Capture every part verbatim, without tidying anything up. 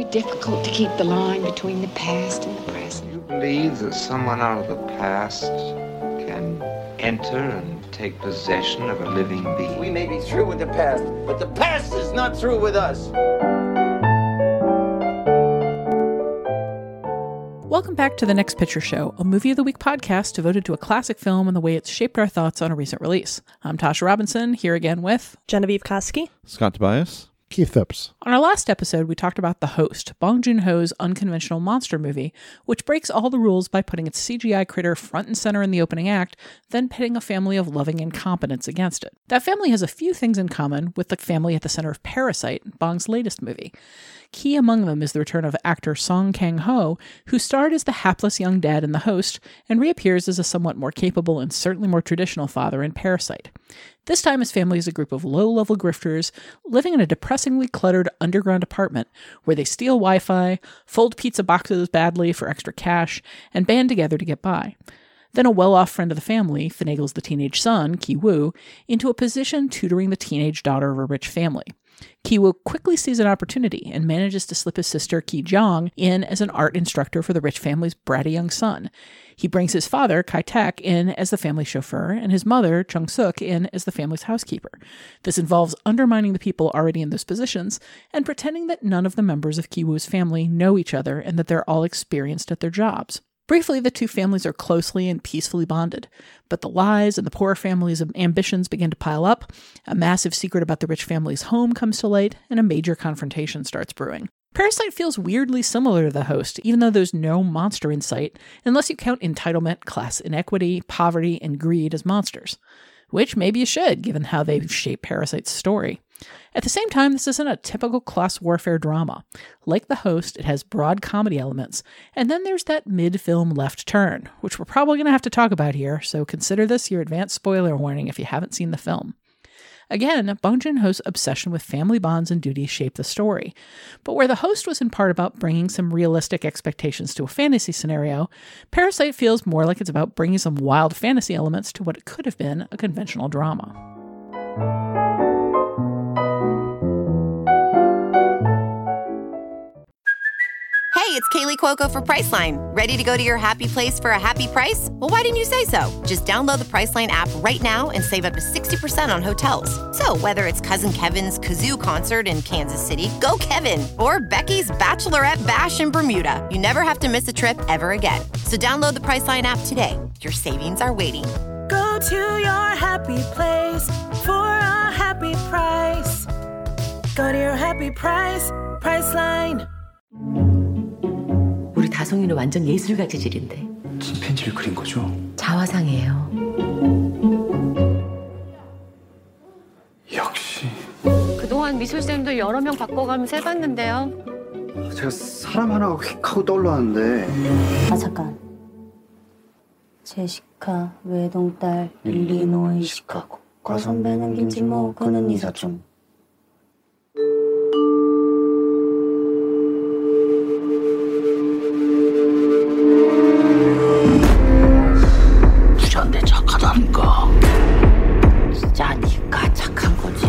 difficult to keep the line between the past and the present. Do you believe that someone out of the past can enter and take possession of a living being? We may be through with the past, but the past is not through with us. Welcome back to The Next Picture Show, a Movie of the Week podcast devoted to a classic film and the way it's shaped our thoughts on a recent release. I'm Tasha Robinson, here again with Genevieve Koski, Scott Tobias, Keith Phipps. On our last episode, we talked about The Host, Bong Joon-ho's unconventional monster movie, which breaks all the rules by putting its C G I critter front and center in the opening act, then pitting a family of loving incompetents against it. That family has a few things in common with the family at the center of Parasite, Bong's latest movie. Key among them is the return of actor Song Kang-ho, who starred as the hapless young dad in The Host and reappears as a somewhat more capable and certainly more traditional father in Parasite. This time his family is a group of low-level grifters living in a depressingly cluttered underground apartment where they steal Wi-Fi, fold pizza boxes badly for extra cash, and band together to get by. Then a well-off friend of the family finagles the teenage son, Ki-woo, into a position tutoring the teenage daughter of a rich family. Ki-woo quickly sees an opportunity and manages to slip his sister Ki-jong in as an art instructor for the rich family's bratty young son. He brings his father, Kai-tak, in as the family chauffeur and his mother, Chung-suk, in as the family's housekeeper. This involves undermining the people already in those positions and pretending that none of the members of Ki-woo's family know each other and that they're all experienced at their jobs. Briefly, the two families are closely and peacefully bonded, but the lies and the poor family's ambitions begin to pile up, a massive secret about the rich family's home comes to light, and a major confrontation starts brewing. Parasite feels weirdly similar to The Host, even though there's no monster in sight, unless you count entitlement, class inequity, poverty, and greed as monsters. Which maybe you should, given how they've shaped Parasite's story. At the same time, this isn't a typical class warfare drama. Like The Host, it has broad comedy elements, and then there's that mid-film left turn, which we're probably going to have to talk about here, so consider this your advanced spoiler warning if you haven't seen the film. Again, Bong Joon-ho's obsession with family bonds and duties shaped the story. But where The Host was in part about bringing some realistic expectations to a fantasy scenario, Parasite feels more like it's about bringing some wild fantasy elements to what it could have been a conventional drama. Hey, it's Kaylee Cuoco for Priceline. Ready to go to your happy place for a happy price? Well, why didn't you say so? Just download the Priceline app right now and save up to sixty percent on hotels. So whether it's Cousin Kevin's Kazoo Concert in Kansas City, go Kevin, or Becky's Bachelorette Bash in Bermuda, you never have to miss a trip ever again. So download the Priceline app today. Your savings are waiting. Go to your happy place for a happy price. Go to your happy price, Priceline. 우리 다송이는 완전 예술가 재질인데. 침팬지를 그린 거죠? 자화상이에요. 역시. 그동안 미술쌤도 여러 명 바꿔가면서 해봤는데요. 제가 사람 하나가 휙 하고 떠올랐는데. 아 잠깐. 제시카 외동딸 일리노이 시카고 과선배는 김치모 그는 이사촌. 부자인데 착하다니까. 진짜 니가 착한 거지.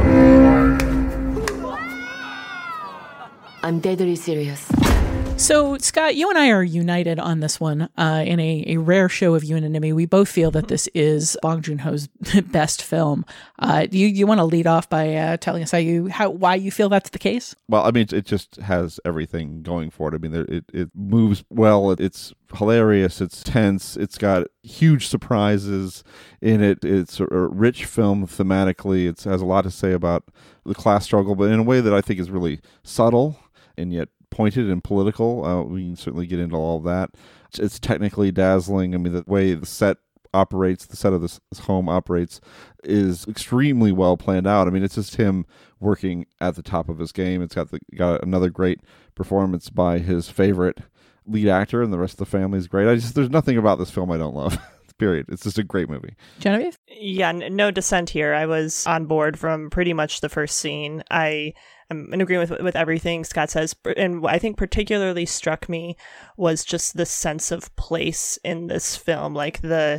I'm deadly serious. So, Scott, you and I are united on this one uh, in a, a rare show of unanimity. We both feel that this is Bong Joon-ho's best film. Uh, do you, you want to lead off by uh, telling us how you how why you feel that's the case? Well, I mean, it just has everything going for it. I mean, it it moves well. It's hilarious. It's tense. It's got huge surprises in it. It's a, a rich film thematically. It has a lot to say about the class struggle, but in a way that I think is really subtle and yet pointed and political. Uh, we can certainly get into all of that. It's, it's technically dazzling. I mean, the way the set operates, the set of this, this home operates, is extremely well planned out. I mean, it's just him working at the top of his game. It's got the, got another great performance by his favorite lead actor, and the rest of the family is great. I just there's nothing about this film I don't love. Period. It's just a great movie. Genevieve? Yeah, n- no dissent here. I was on board from pretty much the first scene. I am in agreement with, with everything Scott says. And what I think particularly struck me was just the sense of place in this film. Like the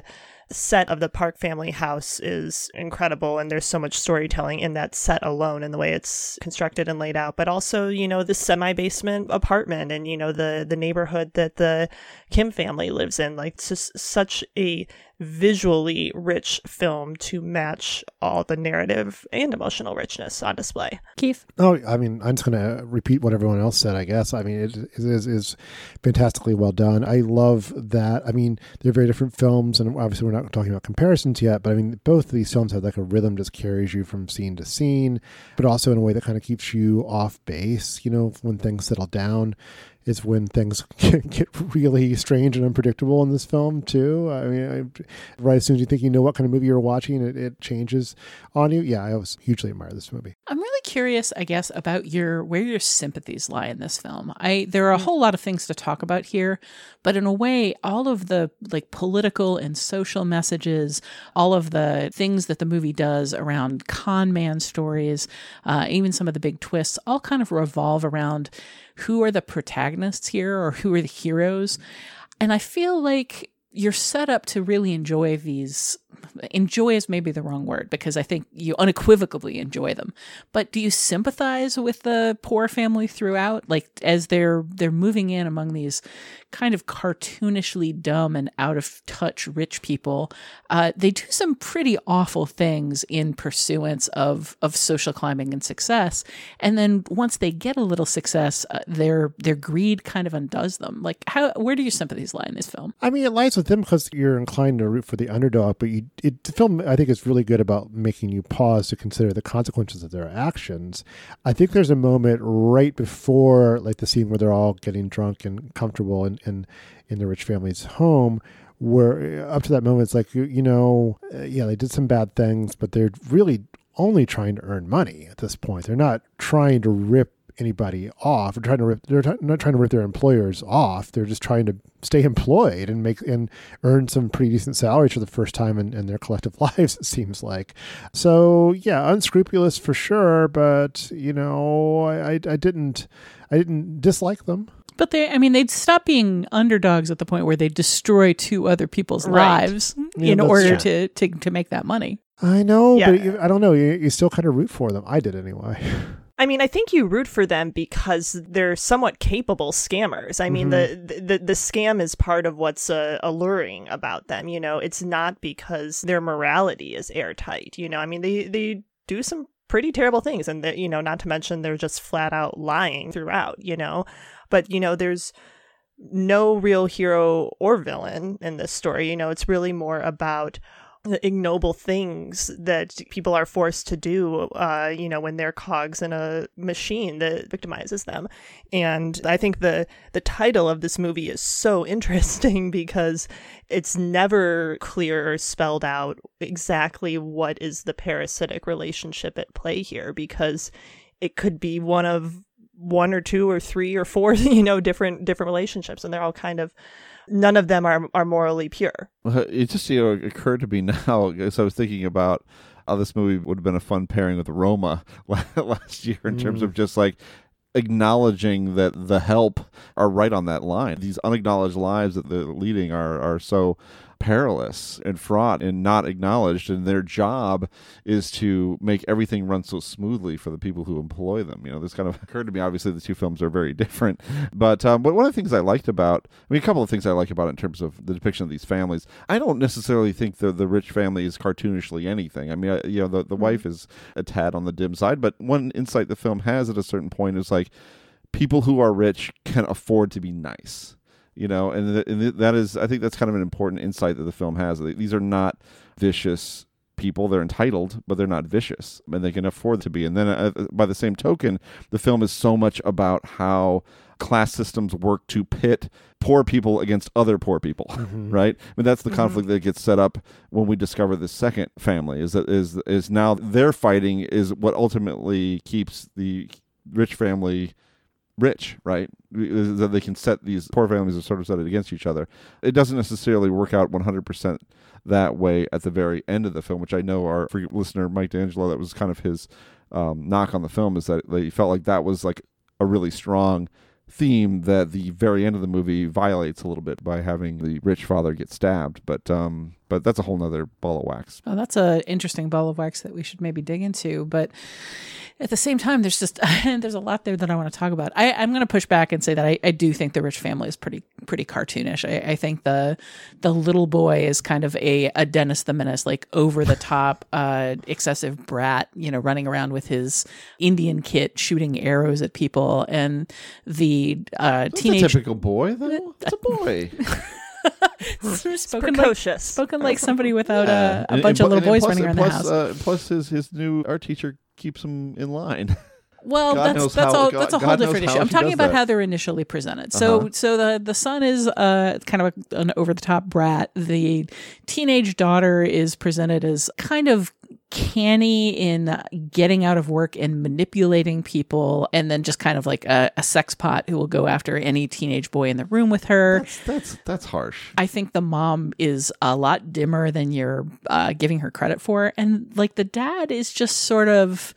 set of the Park family house is incredible, and there's so much storytelling in that set alone and the way it's constructed and laid out. But also, you know, the semi-basement apartment and, you know, the the neighborhood that the Kim family lives in. Like, it's just such a visually rich film to match all the narrative and emotional richness on display. Keith? Oh, I mean, I'm just going to repeat what everyone else said, I guess. I mean, it, it is, is fantastically well done. I love that. I mean, they're very different films, and obviously we're not talking about comparisons yet, but I mean, both of these films have like a rhythm that just carries you from scene to scene, but also in a way that kind of keeps you off base, you know, when things settle down. Is when things get really strange and unpredictable in this film too. I mean, I, right as soon as you think you know what kind of movie you're watching, it, it changes on you. Yeah, I was hugely admire this movie. I'm really curious, I guess, about your where your sympathies lie in this film. I there are a whole lot of things to talk about here, but in a way, all of the like political and social messages, all of the things that the movie does around con man stories, uh, even some of the big twists, all kind of revolve around who are the protagonists here or who are the heroes. And I feel like you're set up to really enjoy these. Enjoy is maybe the wrong word, because I think you unequivocally enjoy them. But do you sympathize with the poor family throughout? Like, as they're they're moving in among these kind of cartoonishly dumb and out of touch rich people, uh, they do some pretty awful things in pursuance of of social climbing and success. And then once they get a little success, uh, their their greed kind of undoes them. Like, how where do your sympathies lie in this film? I mean, it lies with them because you're inclined to root for the underdog, but you it, the film, I think, is really good about making you pause to consider the consequences of their actions. I think there's a moment right before, like, the scene where they're all getting drunk and comfortable in, in, in the rich family's home, where up to that moment, it's like, you, you know, uh, yeah, they did some bad things, but they're really only trying to earn money at this point. They're not trying to rip anybody off or trying to rip, they're t- not trying to rip their employers off. They're just trying to stay employed and make and earn some pretty decent salaries for the first time in, in their collective lives, it seems like. So yeah, unscrupulous for sure, but you know, I, I, I didn't I didn't dislike them. But they, I mean, they'd stop being underdogs at the point where they destroy two other people's Right. lives Yeah, in that's order true. to, to to make that money. I know, Yeah. but you, I don't know. You, you still kind of root for them. I did anyway. I mean, I think you root for them because they're somewhat capable scammers. I mean, Mhm. the, the the scam is part of what's uh, alluring about them. You know, it's not because their morality is airtight. You know, I mean, they they do some pretty terrible things, and they, you know, not to mention they're just flat out lying throughout. You know, but you know, there's no real hero or villain in this story. You know, it's really more about the ignoble things that people are forced to do, uh, you know, when they're cogs in a machine that victimizes them. And I think the the title of this movie is so interesting because it's never clear or spelled out exactly what is the parasitic relationship at play here, because it could be one of one or two or three or four, you know, different different relationships, and they're all kind of, none of them are are morally pure. Well, it just, you know, occurred to me now, as I was thinking about how this movie would have been a fun pairing with Roma last year in mm. terms of just like acknowledging that the help are right on that line. These unacknowledged lives that they're leading are are so perilous and fraught and not acknowledged, and their job is to make everything run so smoothly for the people who employ them. You know, this kind of occurred to me. Obviously, the two films are very different, but um, but one of the things I liked about, I mean, a couple of things I like about it in terms of the depiction of these families. I don't necessarily think the the rich family is cartoonishly anything. I mean, I, you know, the the mm-hmm. wife is a tad on the dim side, but one insight the film has at a certain point is like, people who are rich can afford to be nice. You know, and, th- and th- that is, I think that's kind of an important insight that the film has. These are not vicious people. They're entitled, but they're not vicious, and they can afford to be. And then uh, by the same token, the film is so much about how class systems work to pit poor people against other poor people, mm-hmm. right? I mean, that's the conflict mm-hmm. that gets set up when we discover the second family, is that is is now their fighting is what ultimately keeps the rich family rich, right? That they can set these poor families are sort of set it against each other. It doesn't necessarily work out one hundred percent that way at the very end of the film, which I know our listener Mike D'Angelo, that was kind of his um, knock on the film, is that they felt like that was like a really strong theme that the very end of the movie violates a little bit by having the rich father get stabbed. But um, But that's a whole nother ball of wax. Oh, that's an interesting ball of wax that we should maybe dig into. But at the same time, there's just there's a lot there that I want to talk about. I, I'm going to push back and say that I, I do think the rich family is pretty pretty cartoonish. I, I think the the little boy is kind of a, a Dennis the Menace, like over the top, uh, excessive brat, you know, running around with his Indian kit, shooting arrows at people, and the uh, That's teenage a typical boy, though. It's a boy. spoken precocious. like spoken like somebody without Yeah. a, a And- bunch and of little plus- boys running around plus, the house. Uh, plus, his his new art teacher keeps him in line. Well, God that's knows that's how- all. God- that's a whole God knows different how issue. I'm she talking does about that. how they're initially presented. So, Uh-huh. so the the son is uh kind of a, an over the top brat. The teenage daughter is presented as kind of canny in getting out of work and manipulating people, and then just kind of like a, a sex pot who will go after any teenage boy in the room with her. That's that's, that's harsh. I think the mom is a lot dimmer than you're uh, giving her credit for, and like the dad is just sort of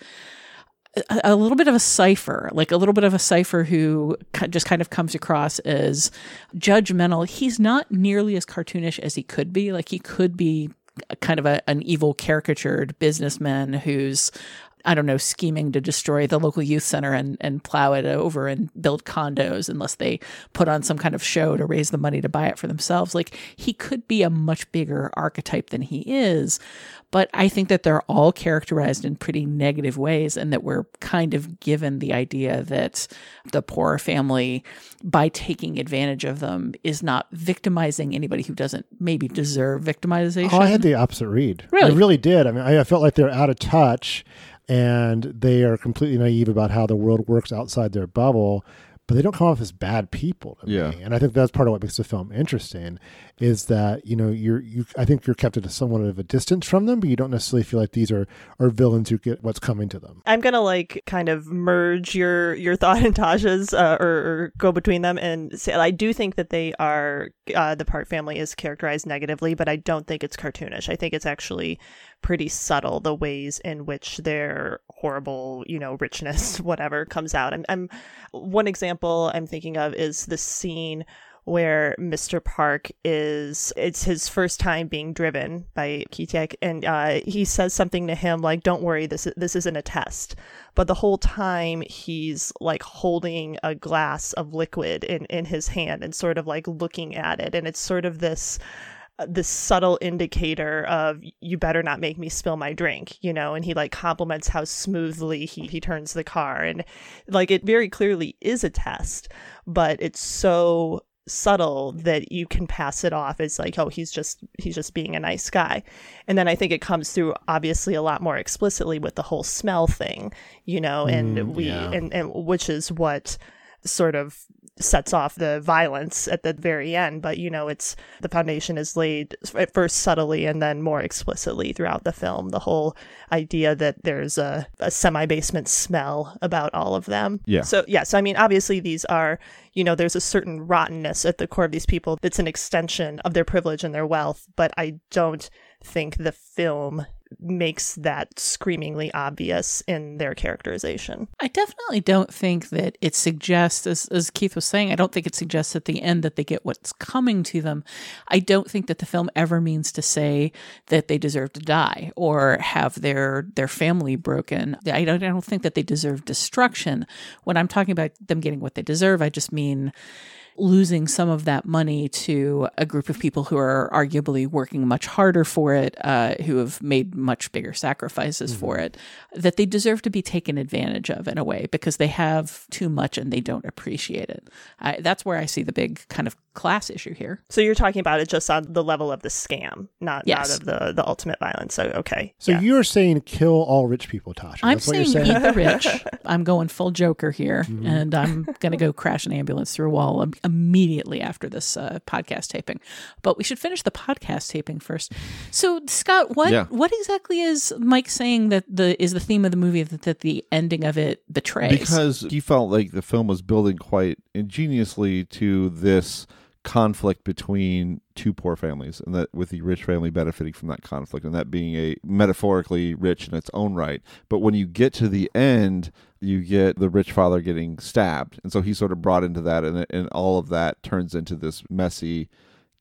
a, a little bit of a cipher, like a little bit of a cipher who ki- just kind of comes across as judgmental. He's not nearly as cartoonish as he could be. Like he could be kind of a, an evil caricatured businessman who's, I don't know, scheming to destroy the local youth center and, and plow it over and build condos unless they put on some kind of show to raise the money to buy it for themselves. Like he could be a much bigger archetype than he is, but I think that they're all characterized in pretty negative ways, and that we're kind of given the idea that the poor family, by taking advantage of them, is not victimizing anybody who doesn't maybe deserve victimization. Oh, I had the opposite read. Really? I really did. I mean, I, I felt like they're out of touch and they are completely naive about how the world works outside their bubble, but they don't come off as bad people to Yeah. me. And I think that's part of what makes the film interesting is that, you know, you're, you, I think you're kept at a somewhat of a distance from them, but you don't necessarily feel like these are, are villains who get what's coming to them. I'm gonna like kind of merge your your thought and Tasha's, uh, or, or go between them and say I do think that they are uh, the Park family is characterized negatively, but I don't think it's cartoonish. I think it's actually pretty subtle the ways in which their horrible, you know, richness, whatever, comes out. I'm, I'm one example I'm thinking of is the scene where Mister Park is, it's his first time being driven by Ki-taek, and uh, he says something to him like, don't worry, this, this isn't a test. But the whole time he's like holding a glass of liquid in, in his hand and sort of like looking at it. And it's sort of this, this subtle indicator of you better not make me spill my drink, you know, and he like compliments how smoothly he, he turns the car. And like it very clearly is a test, but it's so subtle that you can pass it off as like, oh, he's just he's just being a nice guy. And then I think it comes through obviously a lot more explicitly with the whole smell thing, you know, and Mm, we yeah. and, and which is what sort of sets off the violence at the very end. But you know, it's the foundation is laid at first subtly and then more explicitly throughout the film. The whole idea that there's a, a semi-basement smell about all of them. Yeah. So yes, I mean, obviously these are, you know, there's a certain rottenness at the core of these people that's an extension of their privilege and their wealth, but I don't think the film makes that screamingly obvious in their characterization. I definitely don't think that it suggests, as, as Keith was saying, I don't think it suggests at the end that they get what's coming to them. I don't think that the film ever means to say that they deserve to die or have their their family broken. I don't, I don't think that they deserve destruction. When I'm talking about them getting what they deserve, I just mean losing some of that money to a group of people who are arguably working much harder for it, uh, who have made much bigger sacrifices mm-hmm. for it, that they deserve to be taken advantage of in a way because they have too much and they don't appreciate it. I, that's where I see the big kind of class issue here. So you're talking about it just on the level of the scam, not, yes. not of the, the ultimate violence. So, okay. So yeah. you're saying kill all rich people, Tasha. I'm That's what saying, you're saying eat the rich. I'm going full Joker here, mm-hmm. and I'm going to go crash an ambulance through a wall im- immediately after this uh, podcast taping. But we should finish the podcast taping first. So, Scott, what Yeah. what exactly is Mike saying that the is the theme of the movie that, that the ending of it betrays? Because he felt like the film was building quite ingeniously to this conflict between two poor families, and that with the rich family benefiting from that conflict, and that being a metaphorically rich in its own right. But when you get to the end, you get the rich father getting stabbed, and so he's sort of brought into that, and and all of that turns into this messy,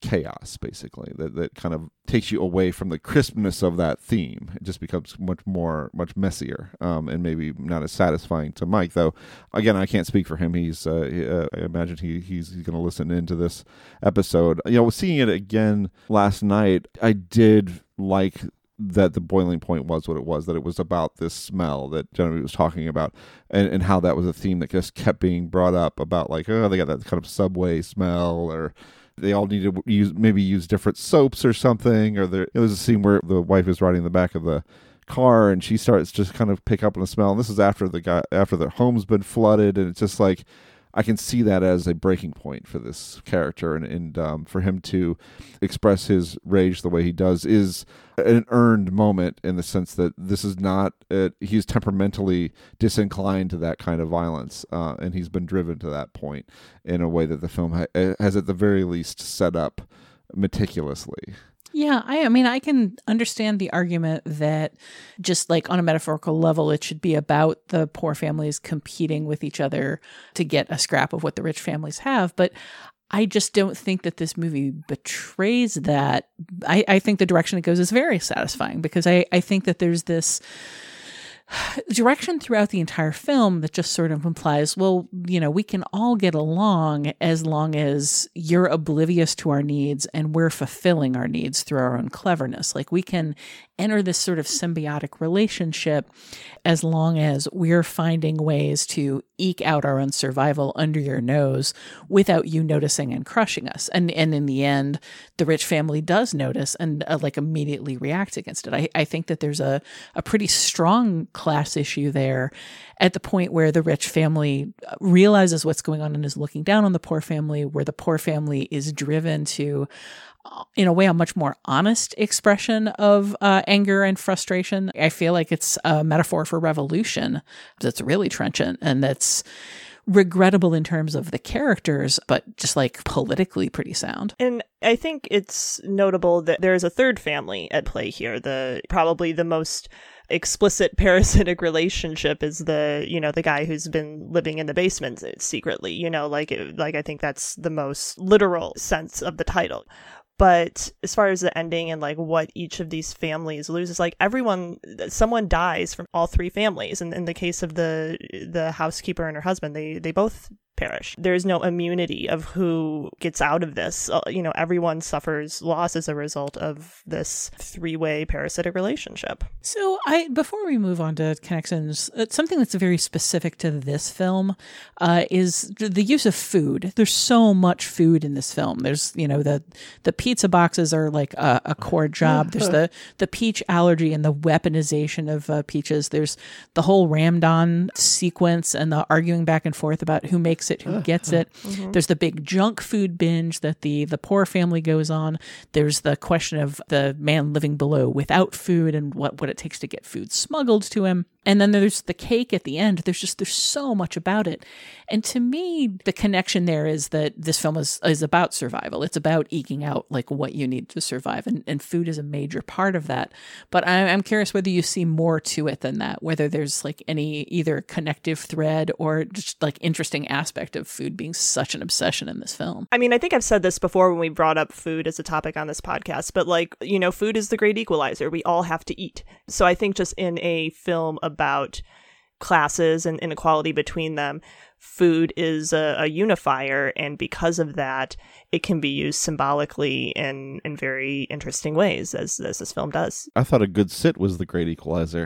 chaos, basically, that, that kind of takes you away from the crispness of that theme. It just becomes much more, much messier, um, and maybe not as satisfying to Mike, though. Again, I can't speak for him. He's, uh, he, uh, I imagine he, he's, he's going to listen into this episode. You know, seeing it again last night, I did like that the boiling point was what it was, that it was about this smell that Genevieve was talking about, and, and how that was a theme that just kept being brought up about, like, oh, they got that kind of Subway smell, or they all need to use maybe use different soaps or something, or there, there was a scene where the wife is riding in the back of the car and she starts just kind of pick up on a smell, and this is after the guy after their home's been flooded, and it's just like, I can see that as a breaking point for this character, and, and um, for him to express his rage the way he does is an earned moment, in the sense that this is not, uh, he's temperamentally disinclined to that kind of violence, uh, and he's been driven to that point in a way that the film ha- has at the very least set up meticulously. Yeah, I, I mean, I can understand the argument that just like on a metaphorical level, it should be about the poor families competing with each other to get a scrap of what the rich families have. But I just don't think that this movie betrays that. I, I think the direction it goes is very satisfying, because I, I think that there's this direction throughout the entire film that just sort of implies, well, you know, we can all get along as long as you're oblivious to our needs and we're fulfilling our needs through our own cleverness. Like, we can enter this sort of symbiotic relationship as long as we're finding ways to eke out our own survival under your nose without you noticing and crushing us. And and in the end, the rich family does notice and uh, like immediately reacts against it. I, I think that there's a, a pretty strong class issue there at the point where the rich family realizes what's going on and is looking down on the poor family, where the poor family is driven to, in a way, a much more honest expression of uh, anger and frustration. I feel like it's a metaphor for revolution that's really trenchant and that's regrettable in terms of the characters, but just like politically pretty sound. And I think it's notable that there's a third family at play here. The probably the most explicit parasitic relationship is the, you know, the guy who's been living in the basement secretly, you know, like, like I think that's the most literal sense of the title. But as far as the ending and like what each of these families loses, like everyone, someone dies from all three families. And in the case of the the housekeeper and her husband, they they both perish. There's no immunity of who gets out of this. Uh, you know, everyone suffers loss as a result of this three-way parasitic relationship. So I, before we move on to connections, uh, something that's very specific to this film uh, is the use of food. There's so much food in this film. There's, you know, the the pizza boxes are like a, a core job. There's the, the peach allergy and the weaponization of uh, peaches. There's the whole Ramdon sequence and the arguing back and forth about who makes it, who gets it. Mm-hmm. There's the big junk food binge that the the poor family goes on. There's the question of the man living below without food and what, what it takes to get food smuggled to him. And then there's the cake at the end. There's just, there's so much about it. And to me, the connection there is that this film is, is about survival. It's about eking out like what you need to survive. And, and food is a major part of that. But I'm, I'm curious whether you see more to it than that, whether there's like any either connective thread or just like interesting aspect of food being such an obsession in this film. I mean, I think I've said this before when we brought up food as a topic on this podcast, but like, you know, food is the great equalizer. We all have to eat. So I think just in a film about classes and inequality between them, food is a, a unifier, and because of that, it can be used symbolically in, in very interesting ways, as, as this film does. I thought a good sit was the great equalizer.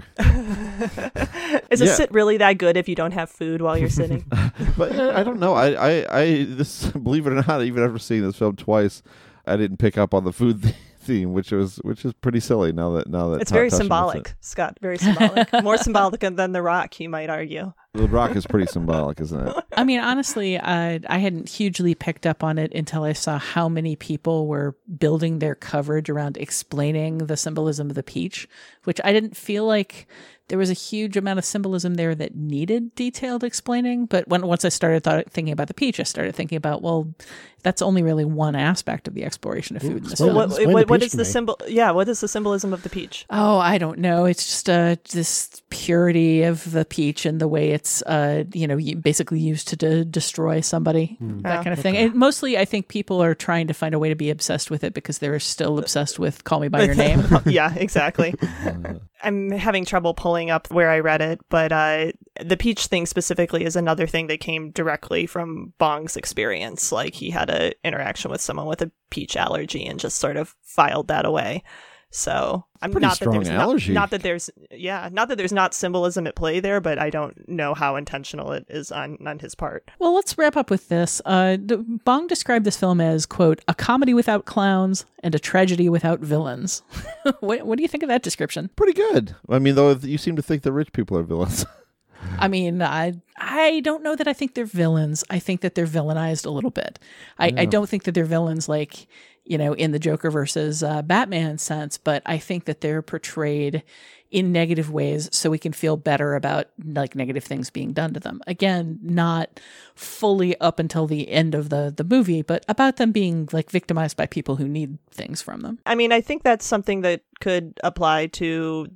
Is a yeah. sit really that good if you don't have food while you're sitting? But I don't know. I, I, I this believe it or not, even after seeing this film twice, I didn't pick up on the food thing. Theme, which was which is pretty silly now that now that it's very symbolic, it. Scott. Very symbolic, more symbolic than The Rock, you might argue. The Rock is pretty symbolic, isn't it? I mean, honestly, I I hadn't hugely picked up on it until I saw how many people were building their coverage around explaining the symbolism of the peach, which I didn't feel like there was a huge amount of symbolism there that needed detailed explaining. But when once I started thought, thinking about the peach, I started thinking about, well, that's only really one aspect of the exploration of food in this So film. what, Explain what, the what peach is to the me. symbol? Yeah, what is the symbolism of the peach? Oh, I don't know. It's just uh, this purity of the peach and the way it's, uh, you know, basically used to de- destroy somebody, Hmm. that Oh, kind of thing. And mostly, I think people are trying to find a way to be obsessed with it because they're still obsessed with "Call Me by Your Name." Yeah, exactly. I'm having trouble pulling up where I read it, but uh, the peach thing specifically is another thing that came directly from Bong's experience. Like he had an interaction with someone with a peach allergy and just sort of filed that away. So I'm Pretty not that strong there's allergy. Not, not that there's yeah, not that there's not symbolism at play there, but I don't know how intentional it is on on his part. Well, let's wrap up with this. Uh, the, Bong described this film as, quote, a comedy without clowns and a tragedy without villains. what, what do you think of that description? Pretty good. I mean, though, you seem to think the rich people are villains. I mean, I I don't know that I think they're villains. I think that they're villainized a little bit. I, Yeah. I don't think that they're villains like, you know, in the Joker versus uh, Batman sense, but I think that they're portrayed in negative ways so we can feel better about like negative things being done to them. Again, not fully up until the end of the, the movie, but about them being like victimized by people who need things from them. I mean, I think that's something that could apply to,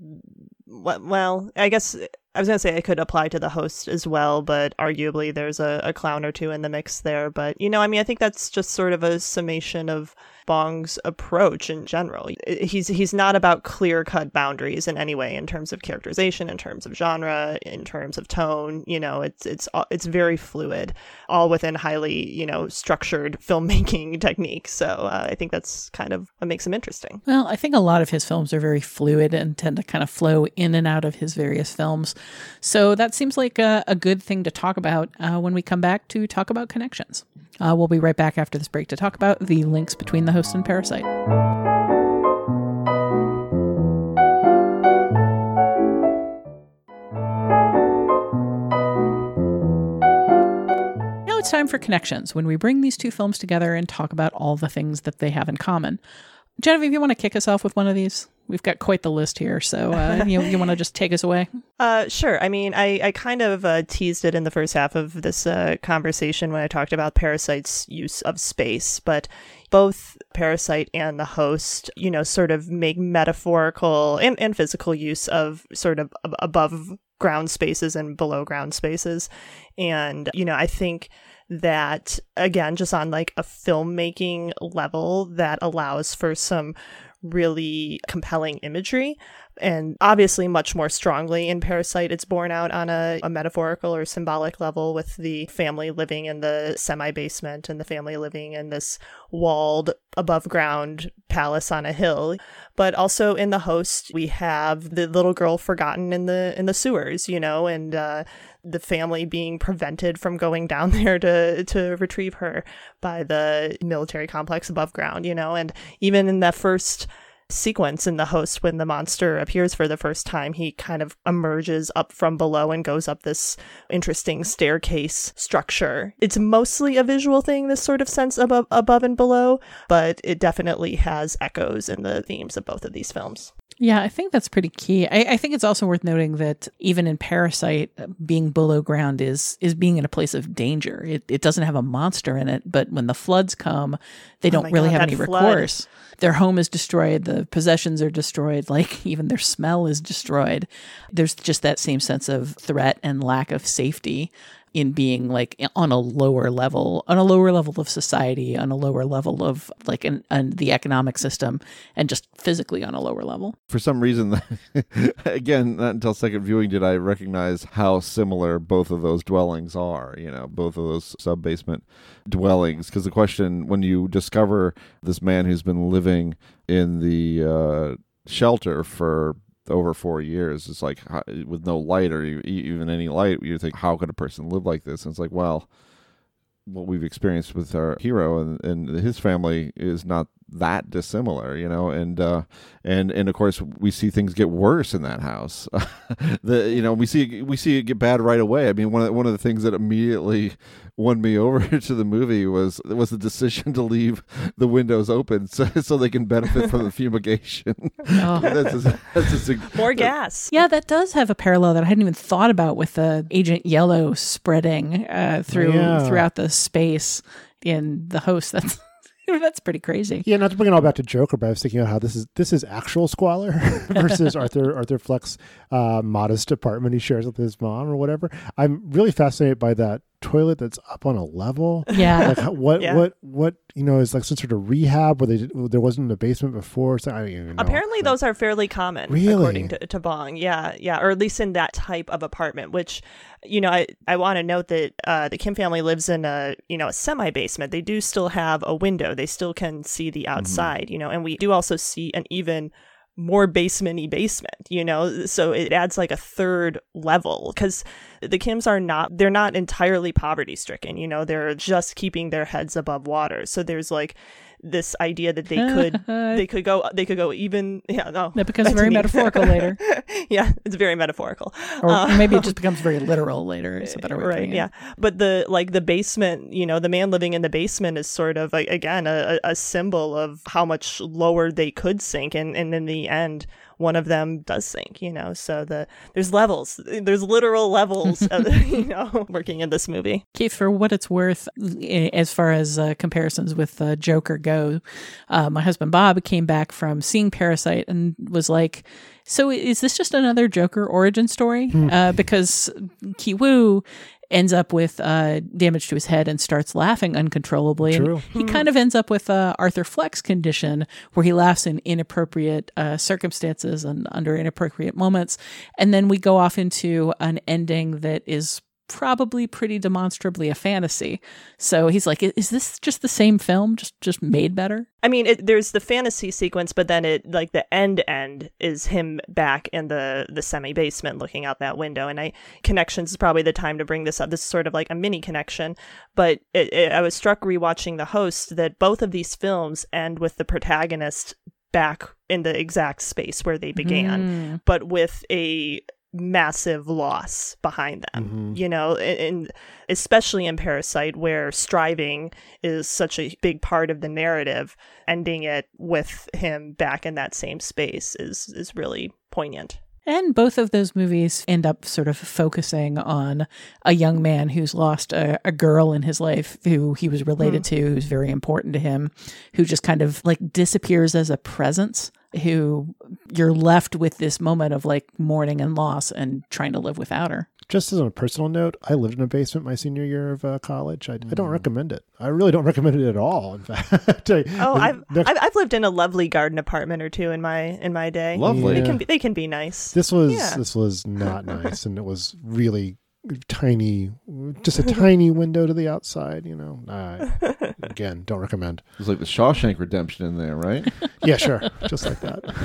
well, I guess I was going to say it could apply to the host as well, but arguably there's a, a clown or two in the mix there. But, you know, I mean, I think that's just sort of a summation of Bong's approach in general. He's he's not about clear-cut boundaries in any way in terms of characterization, in terms of genre, in terms of tone. You know, it's it's it's very fluid, all within highly, you know, structured filmmaking techniques. So uh, I think that's kind of what makes him interesting. Well, I think a lot of his films are very fluid and tend to kind of flow in and out of his various films. So that seems like a, a good thing to talk about uh, when we come back to talk about connections. Uh, we'll be right back after this break to talk about the links between The Host and Parasite. Now it's time for Connections, when we bring these two films together and talk about all the things that they have in common. Genevieve, you want to kick us off with one of these? We've got quite the list here, so uh, you, you want to just take us away? Uh, sure. I mean, I, I kind of uh, teased it in the first half of this uh, conversation when I talked about Parasite's use of space, but both Parasite and The Host, you know, sort of make metaphorical and, and physical use of sort of ab- above ground spaces and below ground spaces. And, you know, I think that, again, just on like a filmmaking level, that allows for some really compelling imagery. And obviously much more strongly in Parasite, it's borne out on a, a metaphorical or symbolic level with the family living in the semi-basement and the family living in this walled above ground palace on a hill. But also in The Host, we have the little girl forgotten in the in the sewers, you know, and uh, the family being prevented from going down there to to retrieve her by the military complex above ground, you know. And even in that first sequence in The Host, when the monster appears for the first time, he kind of emerges up from below and goes up this interesting staircase structure. It's mostly a visual thing, this sort of sense above above and below, but it definitely has echoes in the themes of both of these films. Yeah, I think that's pretty key. I, I think it's also worth noting that even in Parasite, being below ground is is being in a place of danger. It it doesn't have a monster in it, but when the floods come, they don't Oh my really God, have that any flood. recourse. Their home is destroyed. The possessions are destroyed. Like even their smell is destroyed. There's just that same sense of threat and lack of safety in being like on a lower level, on a lower level of society, on a lower level of like an, an the economic system, and just physically on a lower level. For some reason, again, not until second viewing did I recognize how similar both of those dwellings are, you know, both of those sub-basement dwellings. Because the question, when you discover this man who's been living in the uh, shelter for over four years, it's like, how, with no light or even any light, you think, how could a person live like this? And it's like, well, what we've experienced with our hero and, and his family is not that dissimilar, you know, and uh, and and of course we see things get worse in that house. the you know we see we see it get bad right away. I mean, one of the, one of the things that immediately won me over to the movie was was the decision to leave the windows open so, so they can benefit from the fumigation. Oh. that's a, that's a, More gas. Yeah, that does have a parallel that I hadn't even thought about with the Agent Yellow spreading uh, through Yeah. throughout the space in the host. That's that's pretty crazy. Yeah, not to bring it all back to Joker, but I was thinking of how this is this is actual squalor versus Arthur Arthur Fleck's uh, modest apartment he shares with his mom or whatever. I'm really fascinated by that toilet that's up on a level. Yeah. Like how- what Yeah. what what you know is like some sort of rehab where they did, there wasn't a basement before. So I don't even know. Apparently, those are fairly common, Really? according to, to Bong. Yeah, yeah, or at least in that type of apartment. Which, you know, I, I want to note that uh, the Kim family lives in a you know a semi basement. They do still have a window. They still can see the outside. Mm-hmm. You know, and we do also see an even more basement-y basement, you know, so it adds like a third level because the Kims are not, they're not entirely poverty stricken, you know, they're just keeping their heads above water. So there's like this idea that they could, they could go, they could go even, yeah, no. That becomes that's very neat. metaphorical later. Yeah, it's very metaphorical. Or Uh, maybe it just becomes very literal later. Is a better way of right, putting it. yeah. But the, like the basement, you know, the man living in the basement is sort of, like, again, a, a symbol of how much lower they could sink. And, and in the end, one of them does sink, you know, so the there's levels, there's literal levels of, you know, working in this movie. Keith, for what it's worth, eh, as far as uh, comparisons with uh, Joker go, uh, my husband Bob came back from seeing Parasite and was like, so is this just another Joker origin story? Uh, because Ki-woo ends up with uh, damage to his head and starts laughing uncontrollably. True. And he kind of ends up with uh, Arthur Fleck's condition where he laughs in inappropriate uh, circumstances and under inappropriate moments. And then we go off into an ending that is probably pretty demonstrably a fantasy. So he's like, is this just the same film, just just made better? I mean, it, there's the fantasy sequence, but then it like the end end is him back in the the semi basement looking out that window. And I connections is probably the time to bring this up. This is sort of like a mini connection, but it, it, I was struck rewatching The Host that both of these films end with the protagonist back in the exact space where they began, Mm. but with a massive loss behind them, Mm-hmm. you know, and, and especially in Parasite where striving is such a big part of the narrative, ending it with him back in that same space is is really poignant. And both of those movies end up sort of focusing on a young man who's lost a, a girl in his life who he was related mm. to, who's very important to him, who just kind of like disappears as a presence, who you're left with this moment of like mourning and loss and trying to live without her. Just as on a personal note, I lived in a basement my senior year of uh, college. I, mm. I don't recommend it. I really don't recommend it at all. In fact, I, oh, I've, I've I've lived in a lovely garden apartment or two in my in my day. Lovely, they yeah. can be they can be nice. This was yeah. this was not nice, and it was really tiny, just a tiny window to the outside. You know, uh, again, don't recommend. It was like the Shawshank Redemption in there, right? Yeah, sure, just like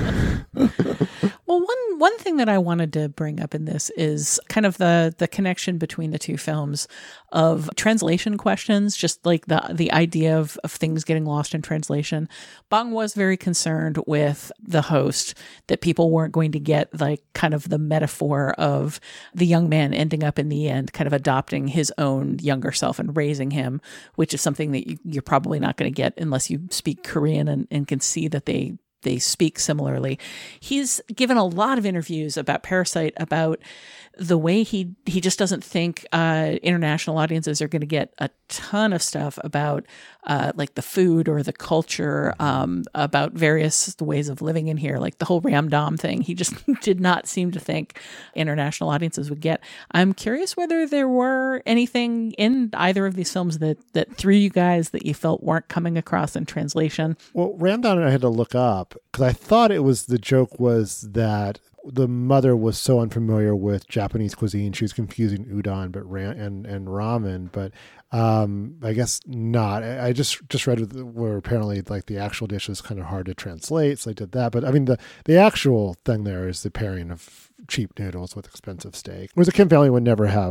that. Well, one one thing that I wanted to bring up in this is kind of the the connection between the two films of translation questions, just like the the idea of, of things getting lost in translation. Bong was very concerned with The Host, that people weren't going to get like kind of the metaphor of the young man ending up in the end kind of adopting his own younger self and raising him, which is something that you, you're probably not going to get unless you speak Korean and, and can see that they they speak similarly. He's given a lot of interviews about Parasite, about the way he he just doesn't think uh, international audiences are going to get a ton of stuff about uh, like the food or the culture, um, about various ways of living in here, like the whole Ramdam thing. He just did not seem to think international audiences would get. I'm curious whether there were anything in either of these films that, that threw you guys that you felt weren't coming across in translation. Well, Ramdam I had to look up because I thought it was the joke was that the mother was so unfamiliar with Japanese cuisine, she was confusing udon but ram- and and ramen. But um, I guess not. I, I just just read where apparently like the actual dish is kind of hard to translate, so I did that. But I mean the the actual thing there is the pairing of cheap noodles with expensive steak, whereas the Kim family would never have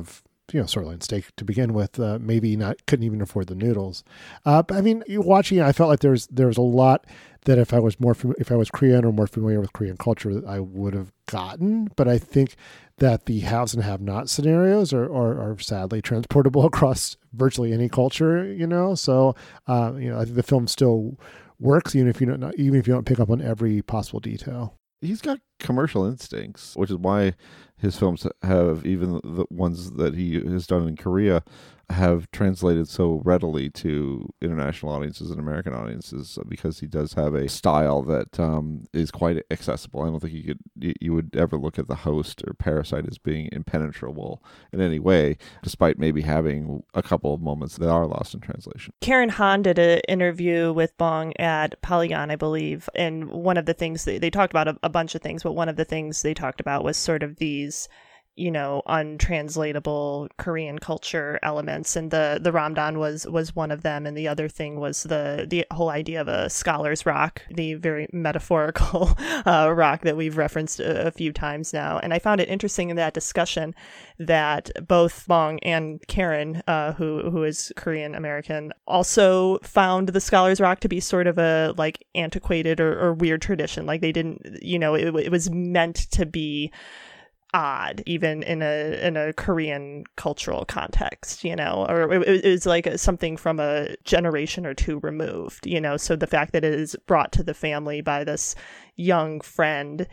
you know, sirloin steak to begin with. Uh, maybe not, couldn't even afford the noodles. Uh, but I mean, you watching it, I felt like there was, there was a lot that if I was more, fam- if I was Korean or more familiar with Korean culture, that I would have gotten. But I think that the haves and have-not scenarios are, are, are sadly transportable across virtually any culture, you know? So, uh, you know, I think the film still works, even if you don't, even if you don't pick up on every possible detail. He's got commercial instincts, which is why his films have, even the ones that he has done in Korea, have translated so readily to international audiences and American audiences, because he does have a style that um, is quite accessible. I don't think you could you would ever look at The Host or Parasite as being impenetrable in any way, despite maybe having a couple of moments that are lost in translation. Karen Han did an interview with Bong at Polygon, I believe, and one of the things they, they talked about a, a bunch of things, but one of the things they talked about was sort of these, you know, untranslatable Korean culture elements, and the the Ramdan was was one of them, and the other thing was the the whole idea of a scholar's rock, the very metaphorical uh, rock that we've referenced a, a few times now. And I found it interesting in that discussion that both Bong and Karen, uh, who who is Korean American, also found the scholar's rock to be sort of a like antiquated or, or weird tradition. Like they didn't, you know, it, it was meant to be odd, even in a in a Korean cultural context, you know, or it, it was like a, something from a generation or two removed, you know. So the fact that it is brought to the family by this young friend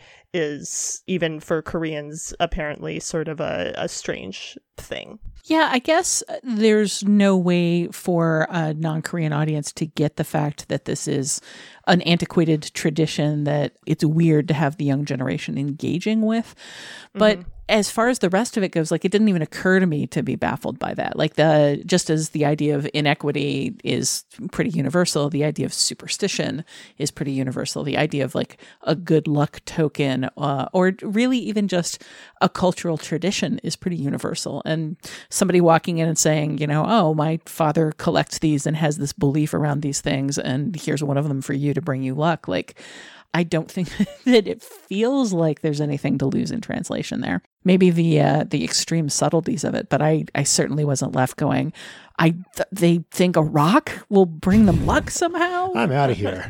is, even for Koreans, apparently sort of a, a strange thing. Yeah, I guess there's no way for a non-Korean audience to get the fact that this is an antiquated tradition that it's weird to have the young generation engaging with. But mm-hmm. as far as the rest of it goes, like, it didn't even occur to me to be baffled by that. Like, the just as the idea of inequity is pretty universal, the idea of superstition is pretty universal. The idea of like a good luck token, uh, or really even just a cultural tradition, is pretty universal. And somebody walking in and saying, you know, oh, my father collects these and has this belief around these things, and here's one of them for you to bring you luck. Like, I don't think that it feels like there's anything to lose in translation there. Maybe the uh, the extreme subtleties of it, but I, I certainly wasn't left going, I th- they think a rock will bring them luck somehow? I'm out of here.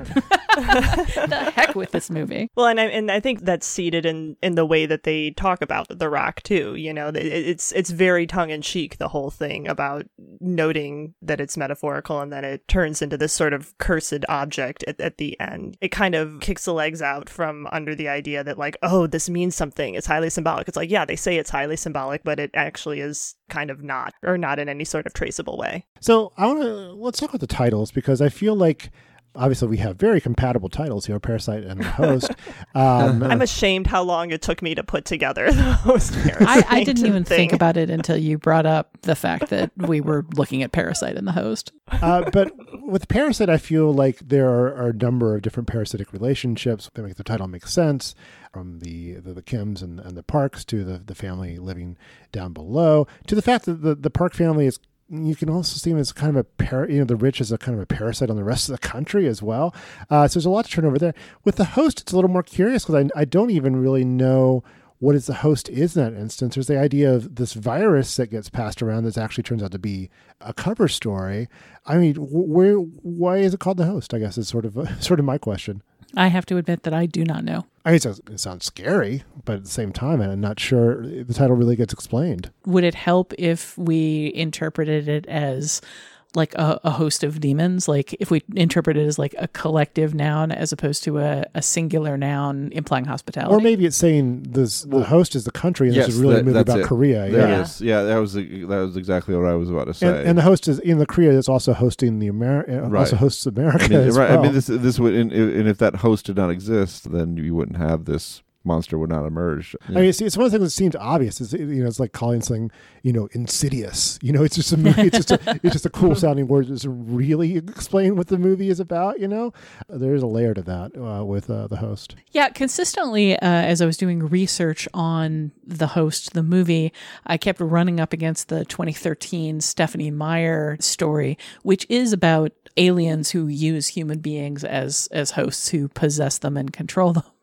The heck with this movie. Well, and I, and I think that's seated in, in the way that they talk about The Rock, too. You know, it, it's it's very tongue-in-cheek, the whole thing, about noting that it's metaphorical and that it turns into this sort of cursed object at, at the end. It kind of kicks the legs out from under the idea that, like, oh, this means something. It's highly symbolic. It's like, yeah, they say it's highly symbolic, but it actually is kind of not, or not in any sort of traceable way. So I want to, let's talk about the titles, because I feel like, obviously, we have very compatible titles here, Parasite and The Host. Um, I'm ashamed how long it took me to put together The Host, Parasite. I, I didn't even thing. think about it until you brought up the fact that we were looking at Parasite and The Host. Uh, but with Parasite, I feel like there are, are a number of different parasitic relationships that make the title make sense, from the, the, the Kims and, and the Parks to the, the family living down below, to the fact that the, the Park family is, you can also see them as kind of a, par- you know, the rich as a kind of a parasite on the rest of the country as well. Uh, so there's a lot to turn over there. With The Host, it's a little more curious, because I, I don't even really know what is the host is in that instance. There's the idea of this virus that gets passed around that actually turns out to be a cover story. I mean, where, why is it called The Host? I guess is sort of a, sort of my question. I have to admit that I do not know. I mean, it sounds, it sounds scary, but at the same time, I'm not sure the title really gets explained. Would it help if we interpreted it as like a, a host of demons? Like if we interpret it as like a collective noun as opposed to a, a singular noun implying hospitality? Or maybe it's saying this, the host is the country, and yes, this is really that, a movie about it. Korea. There yeah. it is. Yeah, that was that was exactly what I was about to say. And, and the host is in the Korea is also hosting the America, right. also hosts America. I mean, as right. well. I mean, this this would, and, and if that host did not exist, then you wouldn't have this. Monster would not emerge. I mean, see, it's one of the things that seems obvious. Is, you know, it's like calling something, you know, insidious. You know, it's just a movie. It's just a, it's just a cool sounding word. It doesn't really explain what the movie is about. You know, there's a layer to that uh, with uh, The Host. Yeah, consistently, uh, as I was doing research on The Host, the movie, I kept running up against the twenty thirteen Stephenie Meyer story, which is about aliens who use human beings as as hosts, who possess them and control them.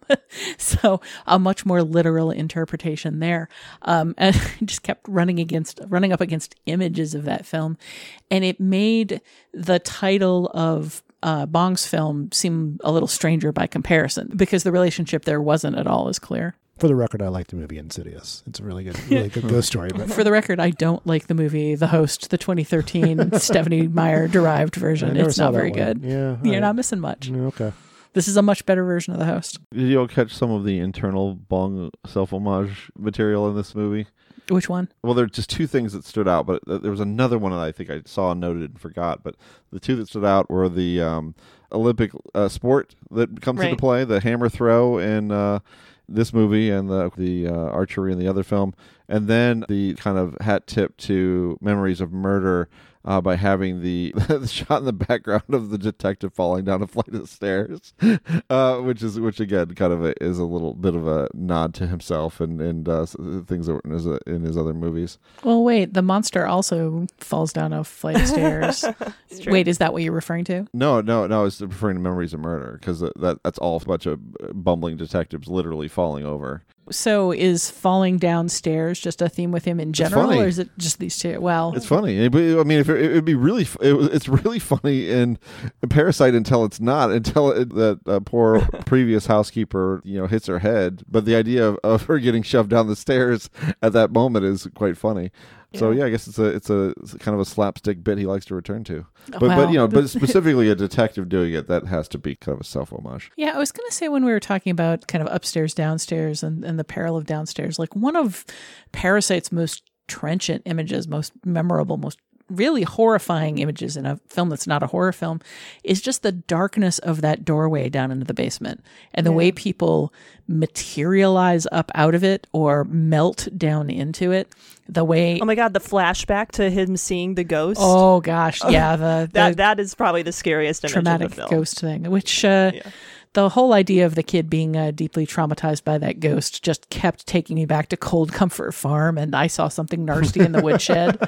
So a much more literal interpretation there. Um, and I just kept running against, running up against images of that film. And it made the title of uh, Bong's film seem a little stranger by comparison because the relationship there wasn't at all as clear. For the record, I like the movie Insidious. It's a really good, really good ghost story. But for the record, I don't like the movie The Host, the twenty thirteen Stephenie Meyer derived version. It's not very good. Yeah, You're right. not missing much. Okay. This is a much better version of The Host. Did you all catch some of the internal Bong self-homage material in this movie? Which one? Well, there are just two things that stood out, but there was another one that I think I saw and noted and forgot. But the two that stood out were the um, Olympic uh, sport that comes Right. into play, the hammer throw in uh, this movie and the the uh, archery in the other film, and then the kind of hat tip to Memories of Murder uh, by having the, the shot in the background of the detective falling down a flight of stairs, uh, which is which again kind of a, is a little bit of a nod to himself and and uh, things that were in his, in his other movies. Well, wait, the monster also falls down a flight of stairs. Wait, is that what you're referring to? No, no, no. I was referring to Memories of Murder because that that's all a bunch of bumbling detectives literally falling over. So is falling downstairs just a theme with him in general, funny. or is it just these two? Well, It's funny. It- I mean, if it, it would be really, f- it, was- it's really funny in Parasite until it's not, until it, that uh, poor previous housekeeper, you know, hits her head. But the idea of, of her getting shoved down the stairs at that moment is quite funny. So yeah, I guess it's a it's a it's kind of a slapstick bit he likes to return to. But Wow. but you know, but specifically a detective doing it, that has to be kind of a self homage. yeah, I was going to say when we were talking about kind of upstairs, downstairs, and, and the peril of downstairs, like one of Parasite's most trenchant images, most memorable, most really horrifying images in a film that's not a horror film is just the darkness of that doorway down into the basement and the Yeah. way people materialize up out of it or melt down into it. The way Oh my god, the flashback to him seeing the ghost. Oh gosh, yeah, the, that the that is probably the scariest image traumatic of the film. ghost thing, which uh, Yeah. the whole idea of the kid being uh, deeply traumatized by that ghost just kept taking me back to Cold Comfort Farm, and I saw something nasty in the woodshed.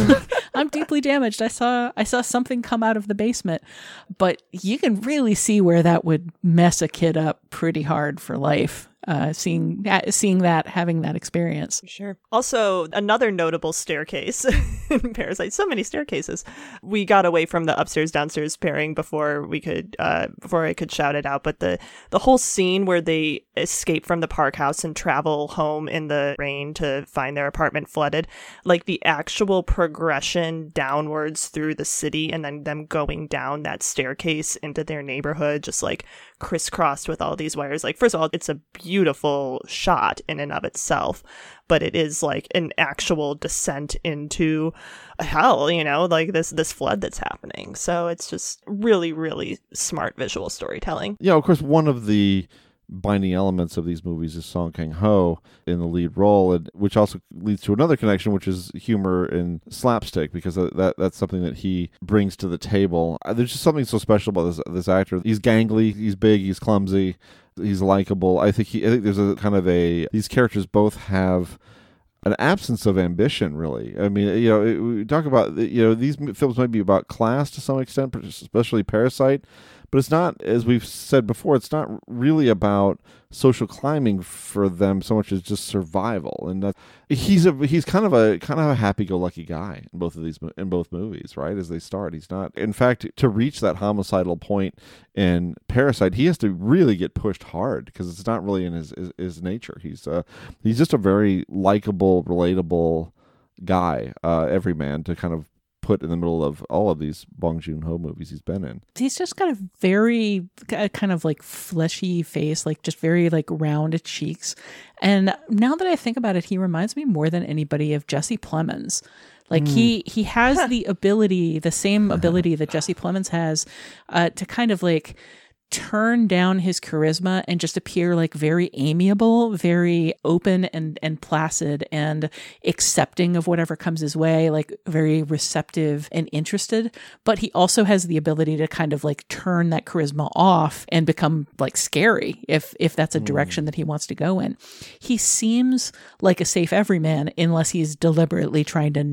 I'm deeply damaged. I saw I saw something come out of the basement, but you can really see where that would mess a kid up pretty hard for life. Uh, seeing that, seeing that, having that experience. Sure. Also, another notable staircase in Parasite. So many staircases. We got away from the upstairs downstairs pairing before we could, uh, before I could shout it out. But the the whole scene where they escape from the park house and travel home in the rain to find their apartment flooded, like the actual progression downwards through the city and then them going down that staircase into their neighborhood, just like crisscrossed with all these wires. Like, first of all, it's a beautiful shot in and of itself, but it is like an actual descent into hell, you know, like this this flood that's happening. So it's just really, really smart visual storytelling. Yeah, of course, one of the binding elements of these movies is Song Kang-ho in the lead role, and, which also leads to another connection, which is humor and slapstick, because that that's something that he brings to the table. Uh, There's just something so special about this this actor. He's gangly, he's big, he's clumsy, he's likable. I think he, I think there's a kind of a these characters both have an absence of ambition, really. I mean, you know, it, we talk about, you know, these m- films might be about class to some extent, especially Parasite, but it's not, as we've said before, it's not really about social climbing for them so much as just survival. And that, he's a he's kind of a kind of a happy-go-lucky guy in both of these mo- in both movies, right? As they start, he's not. In fact, to reach that homicidal point in Parasite, he has to really get pushed hard because it's not really in his his, his nature. He's uh he's just a very likable, relatable guy, uh, everyman to kind of put in the middle of all of these Bong Joon-ho movies he's been in. He's just got a very uh, kind of like fleshy face, like just very like round cheeks. And now that I think about it, he reminds me more than anybody of Jesse Plemons. Like mm. he he has the ability, the same ability that Jesse Plemons has, uh, to kind of like turn down his charisma and just appear like very amiable, very open and and placid and accepting of whatever comes his way, like very receptive and interested. But he also has the ability to kind of like turn that charisma off and become like scary if if that's a direction mm. that he wants to go in. He seems like a safe everyman unless he's deliberately trying to not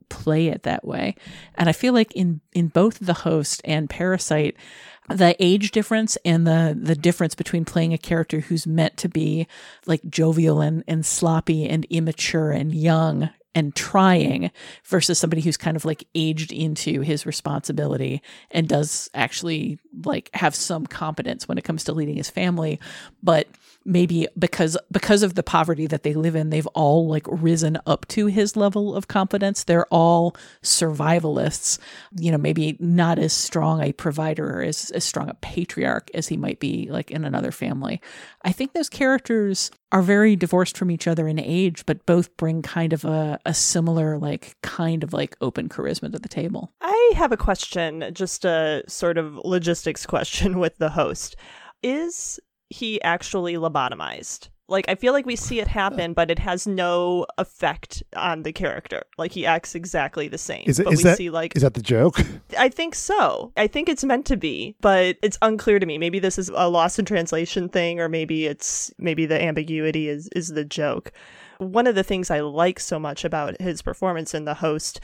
play it that way. And I feel like in, in both The Host and Parasite, the age difference and the the difference between playing a character who's meant to be like jovial and, and sloppy and immature and young and trying versus somebody who's kind of like aged into his responsibility and does actually like have some competence when it comes to leading his family. But maybe because because of the poverty that they live in, they've all like risen up to his level of competence. They're all survivalists, you know, maybe not as strong a provider or as, as strong a patriarch as he might be like in another family. I think those characters are very divorced from each other in age, but both bring kind of a, a similar, like, kind of like open charisma to the table. I have a question, just a sort of logistics question with The Host. Is he actually lobotomized? Like, I feel like we see it happen, but it has no effect on the character. Like, he acts exactly the same. Is, it, but is, we that, see, like, is that the joke? I think so. I think it's meant to be, but it's unclear to me. Maybe this is a lost in translation thing, or maybe it's maybe the ambiguity is, is the joke. One of the things I like so much about his performance in The Host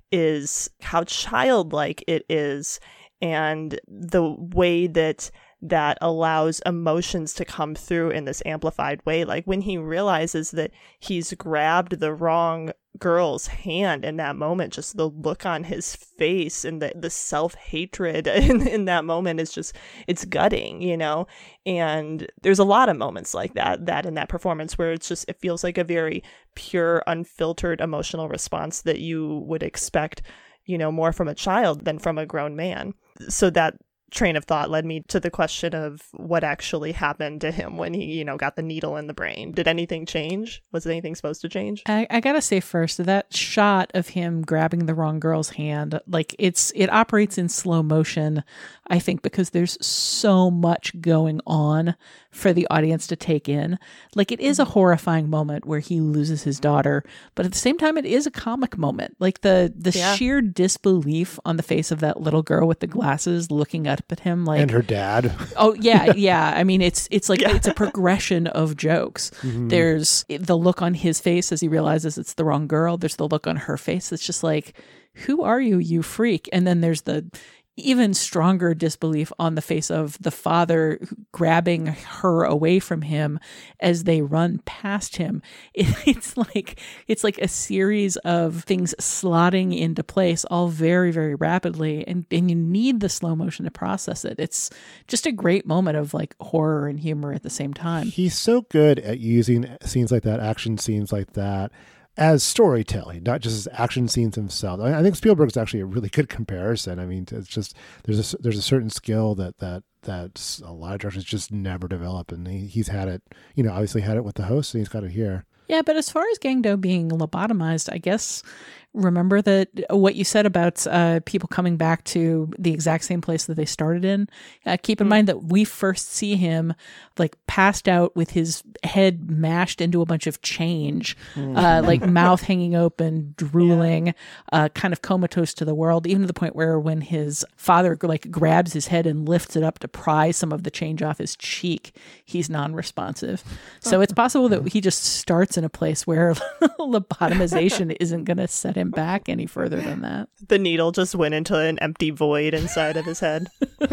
is how childlike it is, and the way that that allows emotions to come through in this amplified way. Like when he realizes that he's grabbed the wrong girl's hand in that moment, just the look on his face and the, the self-hatred in, in that moment is just, it's gutting, you know? And there's a lot of moments like that, that in that performance where it's just, it feels like a very pure, unfiltered emotional response that you would expect, you know, more from a child than from a grown man. So that train of thought led me to the question of what actually happened to him when he, you know, got the needle in the brain. Did anything change? Was anything supposed to change? I, I gotta say first, that shot of him grabbing the wrong girl's hand, like it's it operates in slow motion, I think, because there's so much going on for the audience to take in. Like, it is a horrifying moment where he loses his daughter, but at the same time, it is a comic moment. Like the the yeah. sheer disbelief on the face of that little girl with the glasses looking up at him, like, and her dad. Oh yeah, yeah. I mean, it's it's like yeah. it's a progression of jokes. Mm-hmm. There's the look on his face as he realizes it's the wrong girl. There's the look on her face that's just like, who are you, you freak? And then there's the even stronger disbelief on the face of the father grabbing her away from him as they run past him. It, it's like it's like a series of things slotting into place all very, very rapidly, and, and you need the slow motion to process it. It's just a great moment of like horror and humor at the same time. He's so good at using scenes like that, action scenes like that, as storytelling, not just as action scenes themselves. I think Spielberg's actually a really good comparison. I mean, it's just there's a there's a certain skill that that that a lot of directors just never develop, and he, he's had it. You know, obviously had it with The Host, and he's got it here. Yeah, but as far as Gangdo being lobotomized, I guess remember that what you said about uh, people coming back to the exact same place that they started in. Uh, keep in mm. mind that we first see him like passed out with his head mashed into a bunch of change, mm. uh, like mouth hanging open, drooling, yeah. uh, kind of comatose to the world, even to the point where when his father like grabs his head and lifts it up to pry some of the change off his cheek, he's non-responsive. So it's possible that he just starts in a place where lobotomization isn't going to set him back any further than that. The needle just went into an empty void inside of his head.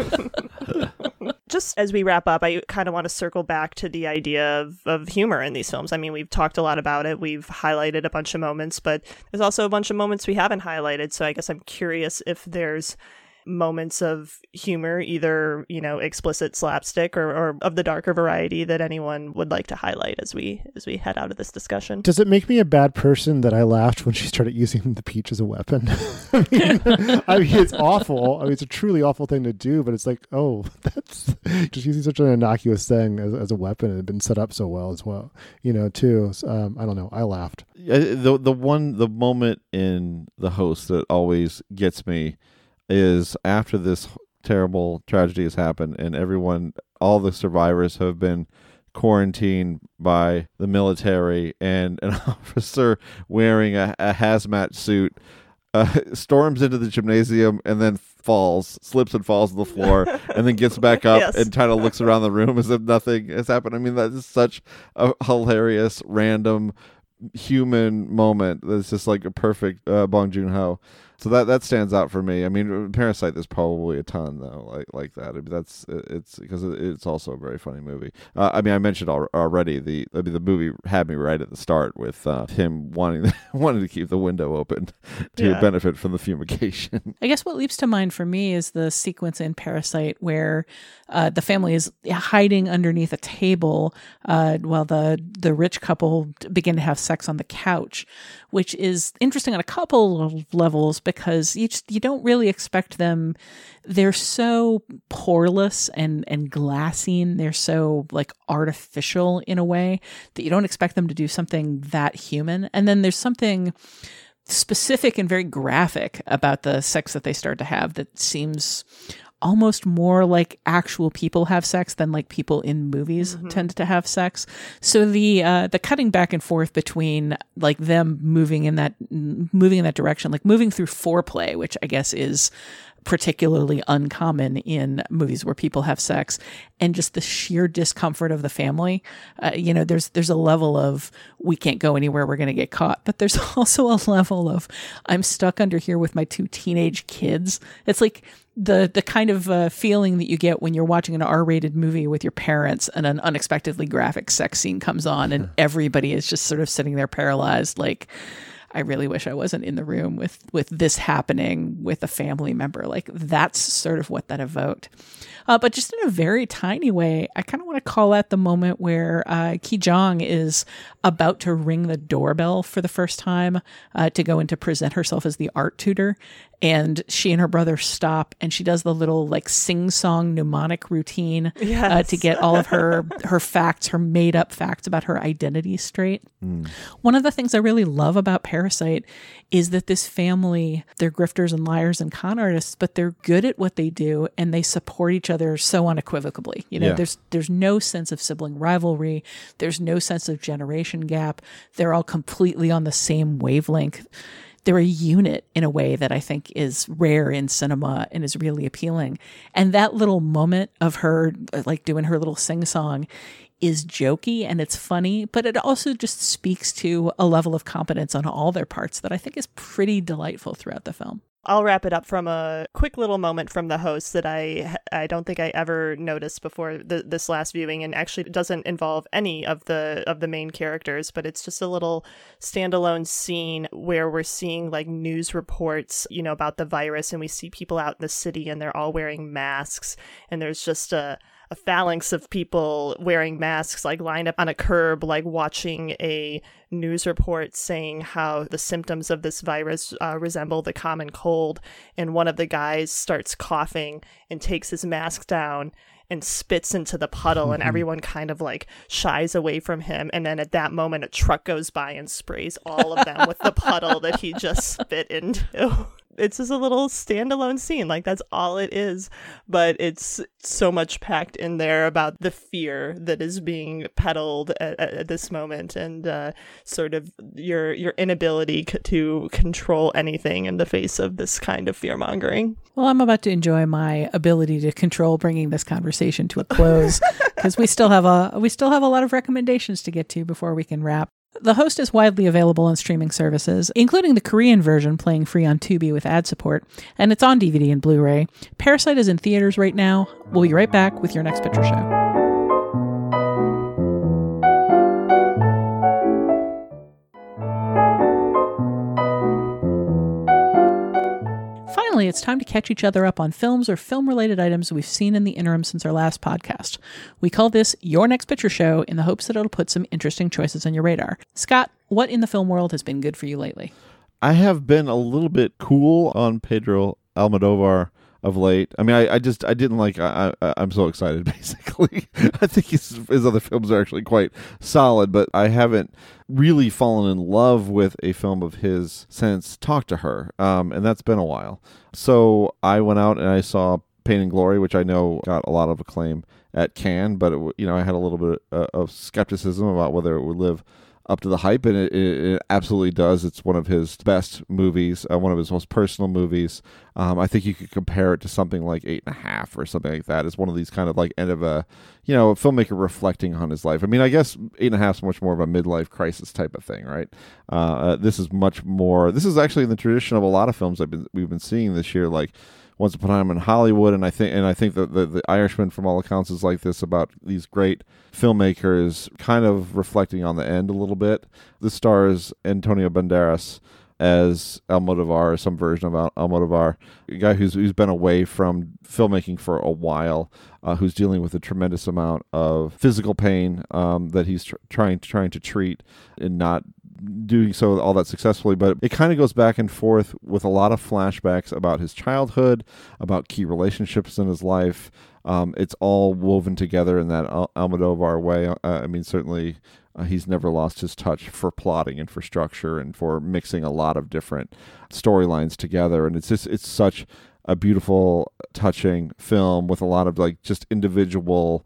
Just as we wrap up, I kind of want to circle back to the idea of, of humor in these films. I mean, we've talked a lot about it. We've highlighted a bunch of moments, but there's also a bunch of moments we haven't highlighted. So I guess I'm curious if there's moments of humor, either, you know, explicit slapstick or, or of the darker variety that anyone would like to highlight as we as we head out of this discussion. Does it make me a bad person that I laughed when she started using the peach as a weapon? I, mean, I mean, it's awful. I mean, it's a truly awful thing to do, but it's like, oh, that's just using such an innocuous thing as, as a weapon. It had been set up so well as well, you know, too. So, um, I don't know. I laughed. The the one the moment in The Host that always gets me is after this terrible tragedy has happened and everyone, all the survivors have been quarantined by the military, and an officer wearing a, a hazmat suit uh, storms into the gymnasium and then falls, slips and falls to the floor, and then gets back up yes. and kind of looks around the room as if nothing has happened. I mean, that is such a hilarious, random human moment that's just like a perfect uh, Bong Joon-ho. So that that stands out for me. I mean, Parasite, there's probably a ton though, like like that. I mean, that's it's because it's also a very funny movie. Uh, I mean, I mentioned al- already the I mean, the movie had me right at the start with uh, him wanting wanting to keep the window open to Yeah. benefit from the fumigation. I guess what leaps to mind for me is the sequence in Parasite where uh, the family is hiding underneath a table uh, while the the rich couple begin to have sex on the couch, which is interesting on a couple of levels because you just, you don't really expect them. They're so poreless and and glassine. They're so like artificial in a way that you don't expect them to do something that human. And then there's something specific and very graphic about the sex that they start to have that seems almost more like actual people have sex than like people in movies mm-hmm. tend to have sex. So the uh, the cutting back and forth between like them moving in that moving in that direction, like moving through foreplay, which I guess is particularly uncommon in movies where people have sex, and just the sheer discomfort of the family. Uh, you know, there's there's a level of we can't go anywhere, we're going to get caught. But there's also a level of I'm stuck under here with my two teenage kids. It's like the the kind of uh, feeling that you get when you're watching an R-rated movie with your parents and an unexpectedly graphic sex scene comes on and everybody is just sort of sitting there paralyzed like, I really wish I wasn't in the room with, with this happening with a family member. Like that's sort of what that evoked. Uh, but just in a very tiny way, I kind of want to call out the moment where uh, Ki Jong is about to ring the doorbell for the first time uh, to go in to present herself as the art tutor. And she and her brother stop and she does the little like sing-song mnemonic routine yes. uh, to get all of her, her facts, her made up facts about her identity straight. Mm. One of the things I really love about Parasite is that this family, they're grifters and liars and con artists, but they're good at what they do and they support each other so unequivocally. You know, Yeah. there's there's no sense of sibling rivalry. There's no sense of generation gap. They're all completely on the same wavelength. They're a unit in a way that I think is rare in cinema and is really appealing. And that little moment of her like doing her little sing song is jokey and it's funny, but it also just speaks to a level of competence on all their parts that I think is pretty delightful throughout the film. I'll wrap it up from a quick little moment from the host that I I don't think I ever noticed before the, this last viewing, and actually doesn't involve any of the of the main characters, but it's just a little standalone scene where we're seeing like news reports, you know, about the virus, and we see people out in the city and they're all wearing masks, and there's just a a phalanx of people wearing masks like lined up on a curb, like watching a news report saying how the symptoms of this virus uh, resemble the common cold. And one of the guys starts coughing and takes his mask down and spits into the puddle, mm-hmm. and everyone kind of like shies away from him. And then at that moment, a truck goes by and sprays all of them with the puddle that he just spit into. It's just a little standalone scene. Like, that's all it is. But it's so much packed in there about the fear that is being peddled at, at this moment, and uh, sort of your your inability c- to control anything in the face of this kind of fear mongering. Well, I'm about to enjoy my ability to control bringing this conversation to a close because we still have a we still have a lot of recommendations to get to before we can wrap. The Host is widely available on streaming services, including the Korean version playing free on Tubi with ad support, and it's on D V D and Blu-ray. Parasite is in theaters right now. We'll be right back with your next picture show. Finally, it's time to catch each other up on films or film-related items we've seen in the interim since our last podcast. We call this Your Next Picture Show in the hopes that it'll put some interesting choices on your radar. Scott, what in the film world has been good for you lately? I have been a little bit cool on Pedro Almodovar of late. I mean, I, I just, I didn't like, I, I, I'm so excited, basically. I think his, his other films are actually quite solid, but I haven't really fallen in love with a film of his since Talk to Her, um, and that's been a while. So I went out and I saw Pain and Glory, which I know got a lot of acclaim at Cannes, but it, you know, I had a little bit uh, of skepticism about whether it would live up to the hype, and it, it, it absolutely does. It's one of his best movies, uh, one of his most personal movies. Um, I think you could compare it to something like Eight and a Half or something like that. It's one of these kind of like end of a, you know, a filmmaker reflecting on his life. I mean, I guess Eight and a Half is much more of a midlife crisis type of thing, right? Uh, uh, this is much more. This is actually in the tradition of a lot of films I've been we've been seeing this year, like Once Upon a Time in Hollywood, and I think and I think that the, the Irishman, from all accounts, is like this, about these great filmmakers kind of reflecting on the end a little bit. This stars Antonio Banderas as Almodovar, or some version of Al- Almodovar, a guy who's who's been away from filmmaking for a while, uh, who's dealing with a tremendous amount of physical pain um, that he's tr- trying trying to treat, and not doing so all that successfully. But it kind of goes back and forth with a lot of flashbacks about his childhood, about key relationships in his life. Um, it's all woven together in that Al- Almodovar way. Uh, I mean, certainly uh, he's never lost his touch for plotting and for structure and for mixing a lot of different storylines together. And it's just, it's such a beautiful, touching film with a lot of like just individual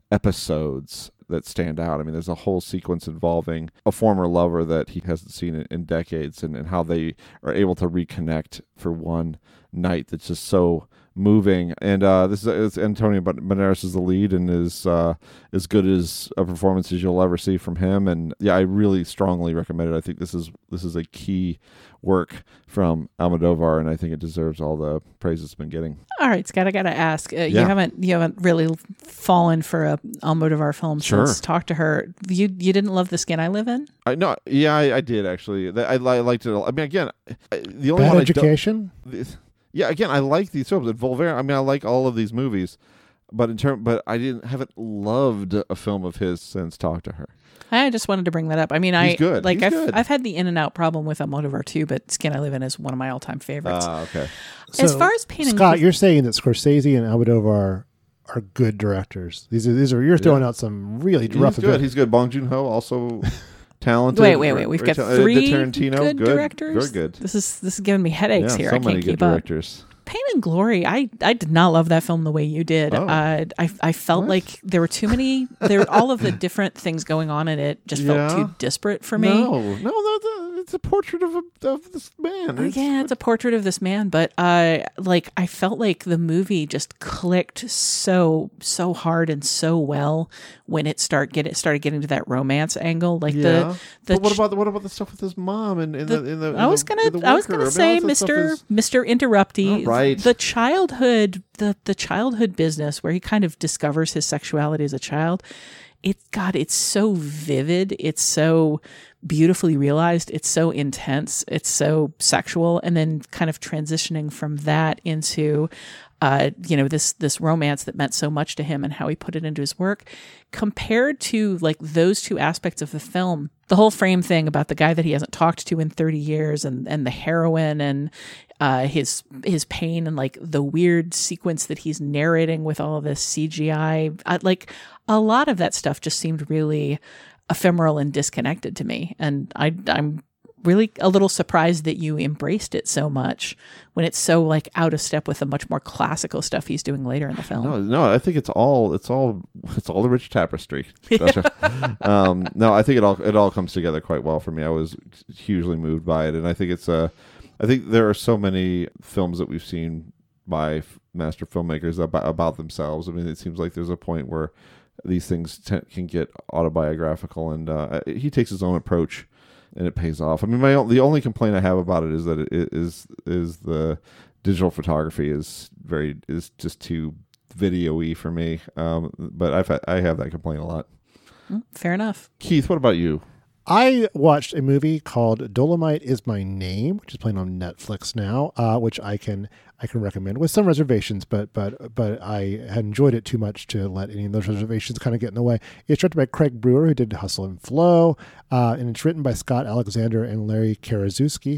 episodes that stand out. I mean, there's a whole sequence involving a former lover that he hasn't seen in, in decades, and, and how they are able to reconnect for one night that's just so moving. And uh, this is Antonio Banderas is the lead, and is uh, as good as a performance as you'll ever see from him. And yeah, I really strongly recommend it. I think this is this is a key work from Almodovar, and I think it deserves all the praise it's been getting. All right, Scott, I got to ask. Uh, Yeah. You haven't you haven't really fallen for a Almodovar film Sure. since Talk to Her. You you didn't love The Skin I Live In? I no, yeah, I, I did actually. I, I liked it. I mean, again, I- the only Bad one Education? I don't, yeah, again, I like these films. And Volver, I mean, I like all of these movies, but in term, but I didn't haven't loved a film of his since Talk to Her. I just wanted to bring that up. I mean, He's I good. like He's I've good. I've had the in and out problem with Almodovar too, but Skin I Live In is one of my all time favorites. Ah, okay. As So, far as Pain and Scott, Gl- you're saying that Scorsese and Almodovar are good directors. These are these are you're throwing Yeah. out some really He's rough. good. He's good. Bong Joon Ho also talented. Wait, wait, wait. We've Very got tal- uh, three Tarantino, good, good directors. Very good. This is this is giving me headaches Yeah, here. so I can't many keep good up. directors. Pain and Glory, I, I did not love that film the way you did. Oh. Uh, I I felt What? like there were too many. There all of the different things going on in it just Yeah. felt too disparate for me. No, no, no, no, it's a portrait of a, of this man. Uh, It's- yeah, it's a portrait of this man, but uh, like I felt like the movie just clicked so so hard and so well when it start get it started getting to that romance angle. Like Yeah. the the but what ch- about the, what about the stuff with his mom and in the- the, in the in I was the- gonna in the I was worker? gonna I mean, say all that stuff Mister is- Mister Interrupty. Oh, right. The childhood the the childhood business where he kind of discovers his sexuality as a child. It God, it's so vivid. It's so beautifully realized. It's so intense. It's so sexual, and then kind of transitioning from that into, uh, you know, this this romance that meant so much to him and how he put it into his work. Compared to like those two aspects of the film, the whole frame thing about the guy that he hasn't talked to in thirty years, and and the heroin and uh, his his pain, and like the weird sequence that he's narrating with all of this C G I, I, like a lot of that stuff just seemed really ephemeral and disconnected to me. And I, I'm really a little surprised that you embraced it so much when it's so like out of step with the much more classical stuff he's doing later in the film. No, no, I think it's all it's all it's all the rich tapestry. That's right. um, no, I think it all it all comes together quite well for me. I was hugely moved by it, and I think it's a. I think there are so many films that we've seen by f- master filmmakers about, about themselves. I mean, it seems like there's a point where these things t- can get autobiographical, and uh, he takes his own approach, and it pays off. I mean, my o- the only complaint I have about it is that it is is the digital photography is very is just too video-y for me. Um, but I've had, I have that complaint a lot. Mm, fair enough. Keith, what about you? I watched a movie called Dolomite Is My Name, which is playing on Netflix now, uh, which I can I can recommend with some reservations, but but but I had enjoyed it too much to let any of those reservations kind of get in the way. It's directed by Craig Brewer, who did Hustle and Flow, uh, and it's written by Scott Alexander and Larry Karaszewski,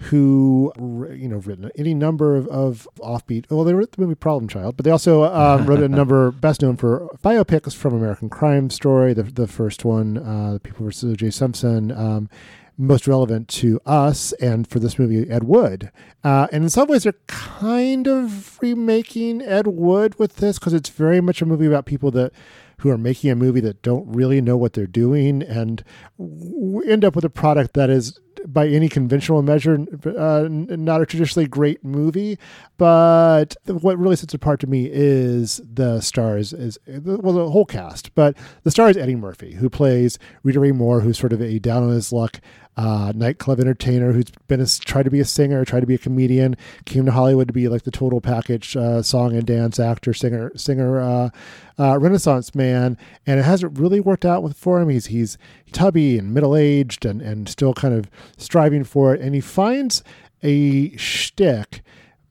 who you know written any number of, of offbeat. Well, they wrote the movie Problem Child, but they also um, wrote a number best known for biopics from American Crime Story, the the first one, uh, The People versus O J Simpson. Um, most relevant to us and for this movie, Ed Wood. Uh, and in some ways, they're kind of remaking Ed Wood with this because it's very much a movie about people that who are making a movie that don't really know what they're doing and w- end up with a product that is, by any conventional measure, uh, not a traditionally great movie. But what really sets it apart to me is the stars, is well, the whole cast. But the star is Eddie Murphy, who plays Rita Ray Moore, who's sort of a down on his luck uh, nightclub entertainer who's been a, tried to be a singer, tried to be a comedian, came to Hollywood to be like the total package uh, song and dance actor, singer, singer, uh, uh, Renaissance man, and it hasn't really worked out with for him. He's he's tubby and middle aged and and still kind of striving for it, and he finds a shtick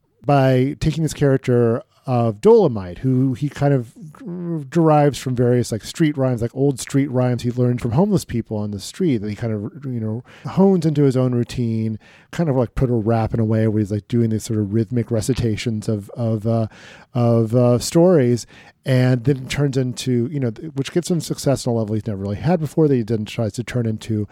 by taking this character of Dolomite, who he kind of derives from various like street rhymes, like old street rhymes he learned from homeless people on the street that he kind of, you know, hones into his own routine, kind of like put a rap in a way where he's like doing these sort of rhythmic recitations of, of, uh, of uh, stories. And then it turns into, you know, which gets him success on a level he's never really had before, that he then tries to turn into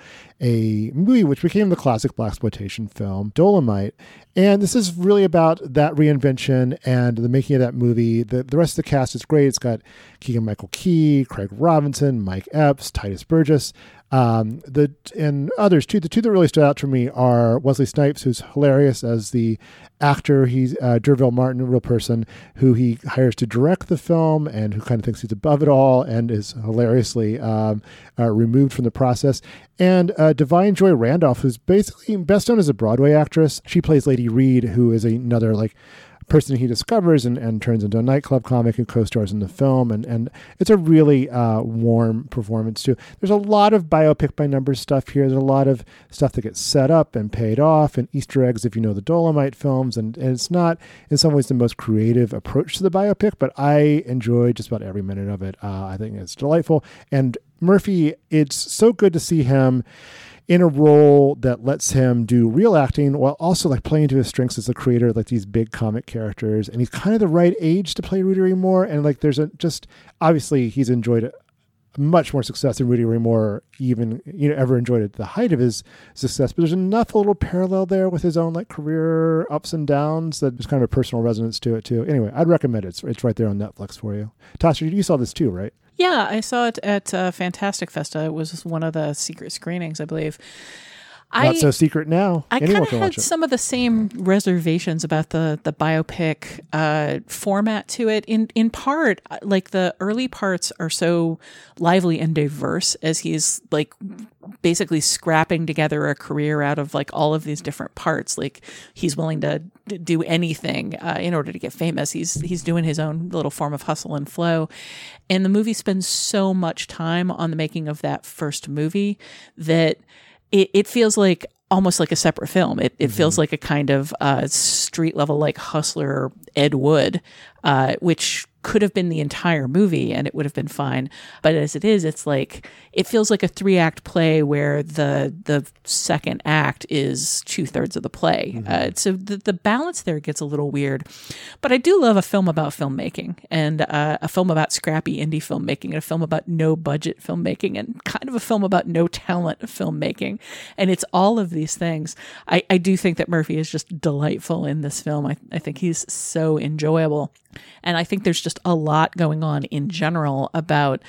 a movie, which became the classic blaxploitation film, Dolomite. And this is really about that reinvention and the making of that movie. The, the rest of the cast is great. It's got Keegan-Michael Key, Craig Robinson, Mike Epps, Titus Burgess, um, the and others too. The two that really stood out to me are Wesley Snipes, who's hilarious as the actor. He's uh, D'Urville Martin, a real person who he hires to direct the film and who kind of thinks he's above it all and is hilariously um, uh, removed from the process. And uh, Divine Joy Randolph, who's basically best known as a Broadway actress. She plays Lady Reed, who is another like person he discovers and, and turns into a nightclub comic and co-stars in the film. And, and it's a really uh, warm performance too. There's a lot of biopic by numbers stuff here. There's a lot of stuff that gets set up and paid off and Easter eggs if you know the Dolomite films. And, and it's not in some ways the most creative approach to the biopic, but I enjoyed just about every minute of it. Uh, I think it's delightful. And Murphy, it's so good to see him in a role that lets him do real acting while also like playing to his strengths as a creator of like these big comic characters. And he's kind of the right age to play Rudy Ray Moore. And like, there's a just, obviously he's enjoyed much more success than Rudy Ray Moore even, you know, ever enjoyed at the height of his success. But there's enough a little parallel there with his own like career ups and downs that there's kind of a personal resonance to it too. Anyway, I'd recommend it. It's, it's right there on Netflix for you. Tasha, you saw this too, right? Yeah, I saw it at uh, Fantastic Festa. It was one of the secret screenings, I believe. Not I, so secret now. I Anyone kind of can had watch it. some of the same reservations about the the biopic uh, format to it. In in part, like the early parts are so lively and diverse as he's like basically scrapping together a career out of like all of these different parts. Like he's willing to do anything uh, in order to get famous. He's he's doing his own little form of hustle and flow. And the movie spends so much time on the making of that first movie that It, it feels like almost like a separate film. It, it mm-hmm. feels like a kind of uh, street level, like hustler Ed Wood, uh, which could have been the entire movie and it would have been fine. But as it is, it's like, it feels like a three act play where the, the second act is two thirds of the play. Mm-hmm. Uh, so the, the balance there gets a little weird, but I do love a film about filmmaking and uh, a film about scrappy indie filmmaking and a film about no budget filmmaking and kind of a film about no talent filmmaking. And it's all of these things. I, I do think that Murphy is just delightful in this film. I, I think he's so enjoyable. And I think there's just a lot going on in general about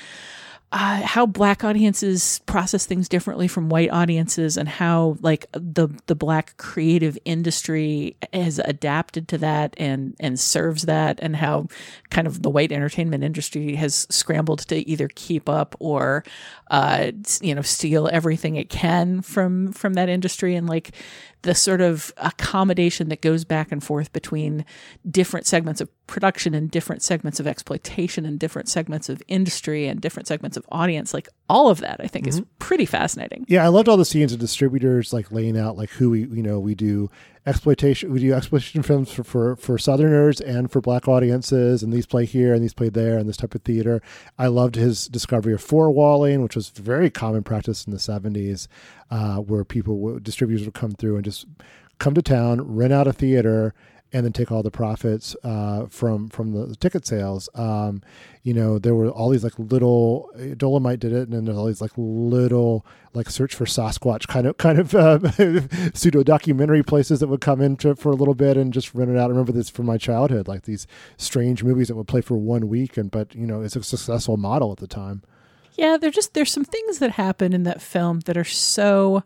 uh, how Black audiences process things differently from white audiences and how like the the Black creative industry has adapted to that and, and serves that, and how kind of the white entertainment industry has scrambled to either keep up or, uh, you know, steal everything it can from, from that industry. And like the sort of accommodation that goes back and forth between different segments of production and different segments of exploitation and different segments of industry and different segments of audience, like all of that, I think mm-hmm. is pretty fascinating. Yeah, I loved all the scenes of distributors like laying out like who we, you know, we do exploitation, we do exploitation films for, for, for Southerners and for Black audiences, and these play here and these play there and this type of theater. I loved his discovery of four-walling, which was very common practice in the seventies, uh, where people, distributors would come through and just come to town, rent out a theater, and then take all the profits uh, from from the ticket sales. Um, you know, there were all these like little Dolomite did it, and then there's all these like little like search for Sasquatch kind of kind of uh, pseudo documentary places that would come into for a little bit and just rent it out. I remember this from my childhood, like these strange movies that would play for one week, and but you know, it's a successful model at the time. Yeah, they're just there's some things that happen in that film that are so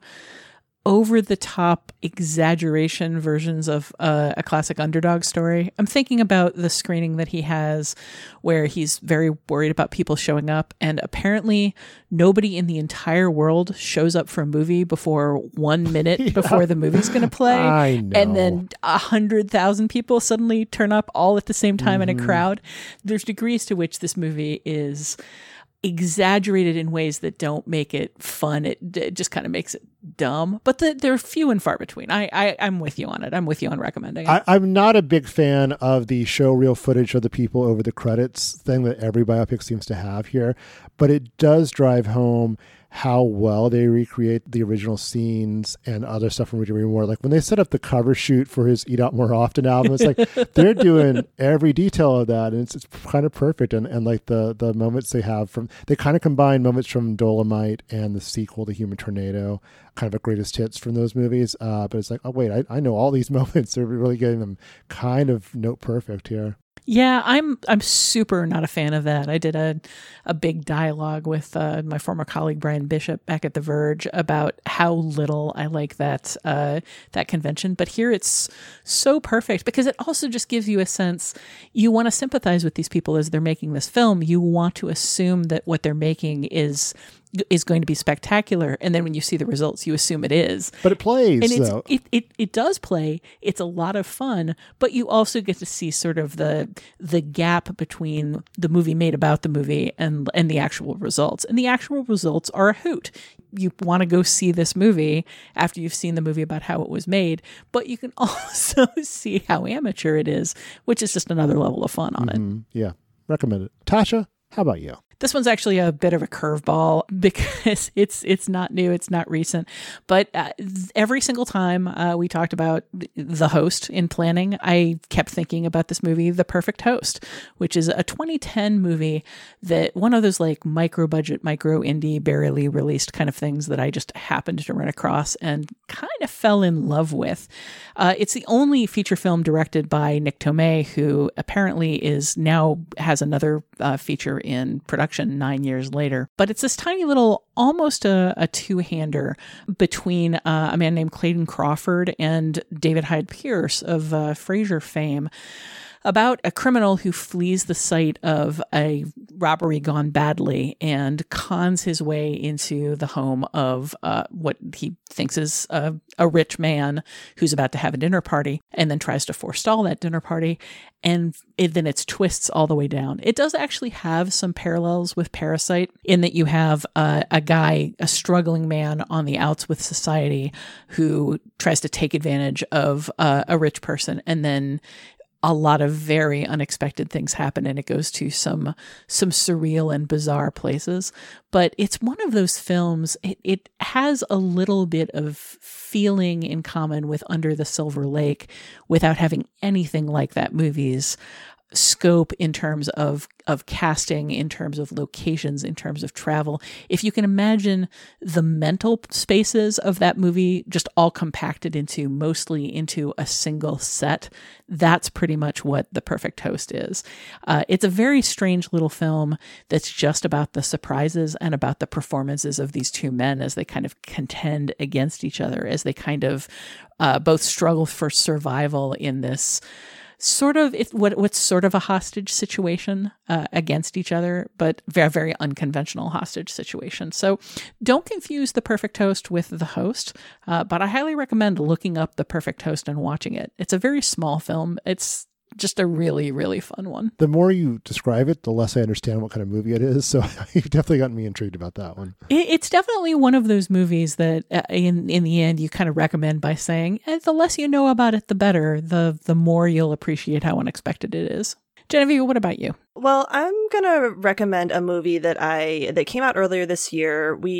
over the top exaggeration versions of uh, a classic underdog story. I'm thinking about the screening that he has where he's very worried about people showing up, and apparently nobody in the entire world shows up for a movie before one minute yeah. before the movie's going to play. I know. And then a hundred thousand people suddenly turn up all at the same time mm-hmm. in a crowd. There's degrees to which this movie is exaggerated in ways that don't make it fun. It, it just kind of makes it dumb, but the, they're few and far between. I, I, I'm with you on it. I'm with you on recommending it. I, I'm not a big fan of the show real footage of the people over the credits thing that every biopic seems to have here, but it does drive home how well they recreate the original scenes and other stuff from Demi Moore. Like when they set up the cover shoot for his Eat Out More Often album, it's like they're doing every detail of that, and it's, it's kind of perfect. And, and like the the moments they have from, they kind of combine moments from Dolomite and the sequel to Human Tornado, kind of a greatest hits from those movies. Uh, but it's like, oh wait, I, I know all these moments. They're really getting them kind of note perfect here. Yeah, I'm I'm super not a fan of that. I did a a big dialogue with uh, my former colleague Brian Bishop back at The Verge about how little I like that uh, that convention. But here it's so perfect because it also just gives you a sense you want to sympathize with these people as they're making this film. You want to assume that what they're making is is going to be spectacular, and then when you see the results you assume it is, but it plays and it's, though. It, it it does play. It's a lot of fun, but you also get to see sort of the the gap between the movie made about the movie and and the actual results, and the actual results are a hoot. You want to go see this movie after you've seen the movie about how it was made, but you can also see how amateur it is, which is just another level of fun on mm-hmm. it. Yeah, recommend it. Tasha, how about you? This one's actually a bit of a curveball because it's it's not new, it's not recent. But uh, every single time uh, we talked about The Host in planning, I kept thinking about this movie, The Perfect Host, which is a twenty ten movie that one of those like micro budget, micro indie, barely released kind of things that I just happened to run across and kind of fell in love with. Uh, it's the only feature film directed by Nick Tomei, who apparently is now has another uh, feature in production nine years later. But it's this tiny little, almost a, a two-hander between uh, a man named Clayton Crawford and David Hyde Pierce of uh, Frasier fame, about a criminal who flees the site of a robbery gone badly and cons his way into the home of uh, what he thinks is a, a rich man who's about to have a dinner party, and then tries to forestall that dinner party. And it, then it's twists all the way down. It does actually have some parallels with Parasite in that you have uh, a guy, a struggling man on the outs with society who tries to take advantage of uh, a rich person, and then a lot of very unexpected things happen, and it goes to some some surreal and bizarre places. But it's one of those films, it, it has a little bit of feeling in common with Under the Silver Lake without having anything like that movie's scope in terms of of casting, in terms of locations, in terms of travel. If you can imagine the mental spaces of that movie just all compacted into mostly into a single set, that's pretty much what The Perfect Host is. Uh, it's a very strange little film that's just about the surprises and about the performances of these two men as they kind of contend against each other, as they kind of uh, both struggle for survival in this sort of it, what what's sort of a hostage situation uh, against each other, but very, very unconventional hostage situation. So don't confuse The Perfect Host with The Host, uh, but I highly recommend looking up The Perfect Host and watching it. It's a very small film. It's just a really, really fun one. The more you describe it, the less I understand what kind of movie it is. So you've definitely gotten me intrigued about that one. It's definitely one of those movies that uh, in in the end you kind of recommend by saying, eh, the less you know about it, the better, the the more you'll appreciate how unexpected it is. Genevieve, what about you? Well, I'm going to recommend a movie that I that came out earlier this year. We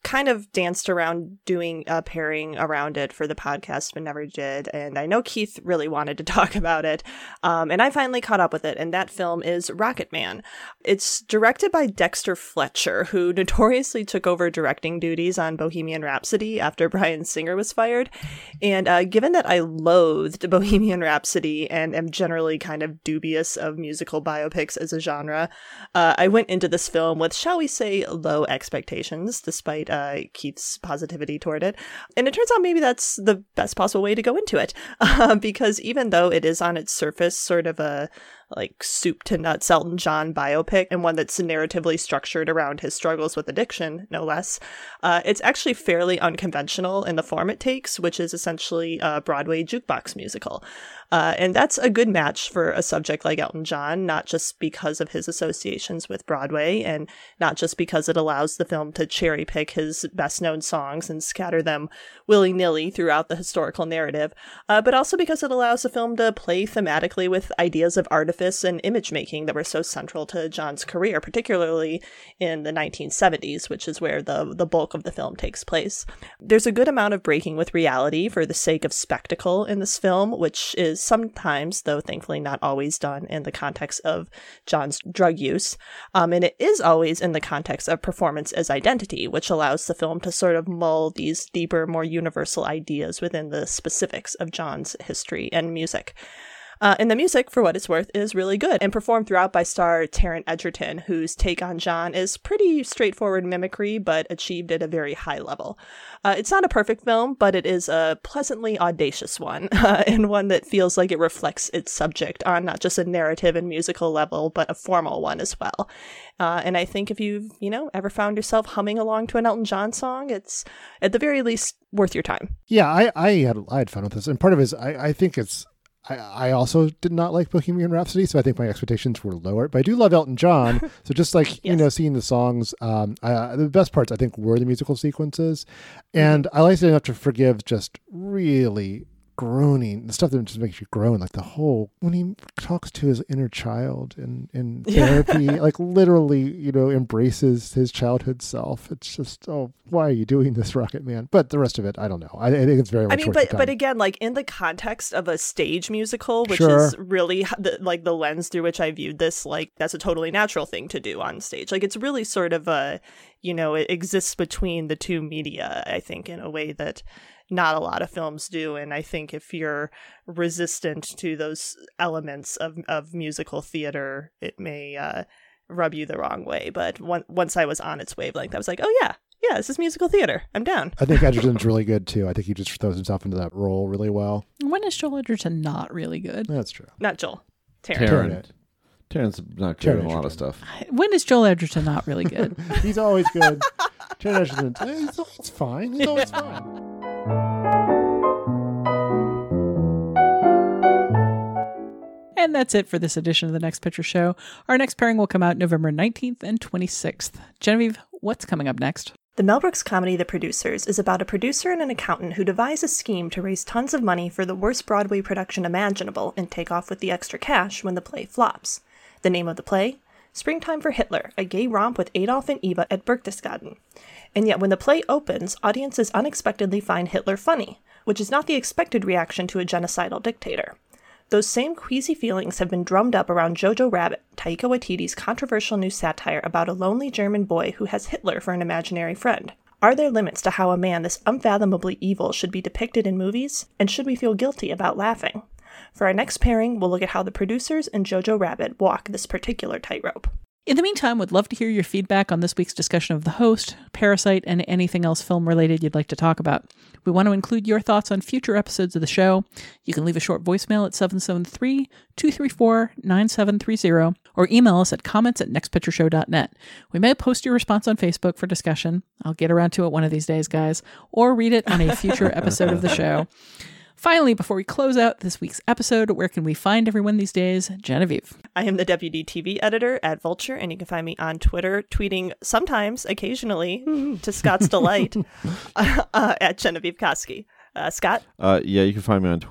kind of danced around doing a pairing around it for the podcast, but never did. And I know Keith really wanted to talk about it. Um, and I finally caught up with it. And that film is Rocketman. It's directed by Dexter Fletcher, who notoriously took over directing duties on Bohemian Rhapsody after Bryan Singer was fired. And uh, given that I loathed Bohemian Rhapsody and am generally kind of dubious of musical biopics as a genre, uh, I went into this film with, shall we say, low expectations, despite Uh, Keith's positivity toward it. And it turns out maybe that's the best possible way to go into it. Uh, because even though it is on its surface sort of a like soup to nuts Elton John biopic, and one that's narratively structured around his struggles with addiction, no less, uh, it's actually fairly unconventional in the form it takes, which is essentially a Broadway jukebox musical. Uh, and that's a good match for a subject like Elton John, not just because of his associations with Broadway, and not just because it allows the film to cherry pick his best-known songs and scatter them willy-nilly throughout the historical narrative, uh, but also because it allows the film to play thematically with ideas of artifice and image making that were so central to John's career, particularly in the nineteen seventies, which is where the, the bulk of the film takes place. There's a good amount of breaking with reality for the sake of spectacle in this film, which is sometimes, though thankfully not always, done in the context of John's drug use. Um, and it is always in the context of performance as identity, which allows the film to sort of mull these deeper, more universal ideas within the specifics of John's history and music. Uh, and the music, for what it's worth, is really good, and performed throughout by star Taron Egerton, whose take on John is pretty straightforward mimicry, but achieved at a very high level. Uh, it's not a perfect film, but it is a pleasantly audacious one, uh, and one that feels like it reflects its subject on not just a narrative and musical level, but a formal one as well. Uh, and I think if you've, you know, ever found yourself humming along to an Elton John song, it's at the very least worth your time. Yeah, I, I had I had fun with this, and part of it is I, I think it's. I, I also did not like Bohemian Rhapsody, so I think my expectations were lower. But I do love Elton John, so just like, yes. you know, seeing the songs, um, I, the best parts, I think, were the musical sequences. And mm-hmm. I liked it enough to forgive just really groaning, the stuff that just makes you groan, like the whole, when he talks to his inner child in, in therapy, like literally, you know, embraces his childhood self. It's just, oh, why are you doing this, Rocketman? But the rest of it, I don't know. I, I think it's very much I mean, but but again, like in the context of a stage musical, which sure. is really the, like the lens through which I viewed this, like that's a totally natural thing to do on stage. Like it's really sort of a, you know, it exists between the two media, I think, in a way that not a lot of films do. And I think if you're resistant to those elements of, of musical theater, it may uh, rub you the wrong way. But one, once I was on its wavelength, I was like, oh yeah, yeah, this is musical theater. I'm down. I think Edgerton's really good too. I think he just throws himself into that role really well. When is Joel Edgerton not really good? That's true. Not Joel. Taron. Taron. Taron's not good in a lot of stuff. When is Joel Edgerton not really good? He's always good. Taron Egerton, he's always fine. He's always fine. And that's it for this edition of The Next Picture Show. Our next pairing will come out November nineteenth and twenty-sixth. Genevieve, what's coming up next? The Mel Brooks comedy The Producers is about a producer and an accountant who devise a scheme to raise tons of money for the worst Broadway production imaginable and take off with the extra cash when the play flops. The name of the play? Springtime for Hitler, a gay romp with Adolf and Eva at Berchtesgaden. And yet when the play opens, audiences unexpectedly find Hitler funny, which is not the expected reaction to a genocidal dictator. Those same queasy feelings have been drummed up around Jojo Rabbit, Taika Waititi's controversial new satire about a lonely German boy who has Hitler for an imaginary friend. Are there limits to how a man this unfathomably evil should be depicted in movies? And should we feel guilty about laughing? For our next pairing, we'll look at how The Producers and Jojo Rabbit walk this particular tightrope. In the meantime, we'd love to hear your feedback on this week's discussion of The Host, Parasite, and anything else film-related you'd like to talk about. We want to include your thoughts on future episodes of the show. You can leave a short voicemail at seven seven three, two three four, nine seven three zero or email us at comments at next picture show dot net. We may post your response on Facebook for discussion. I'll get around to it one of these days, guys, or read it on a future episode of the show. Finally, before we close out this week's episode, where can we find everyone these days? Genevieve. I am the Deputy T V editor at Vulture, and you can find me on Twitter, tweeting sometimes, occasionally, to Scott's delight, uh, uh, at Genevieve Koski. Uh, Scott? Uh, yeah, you can find me on Twitter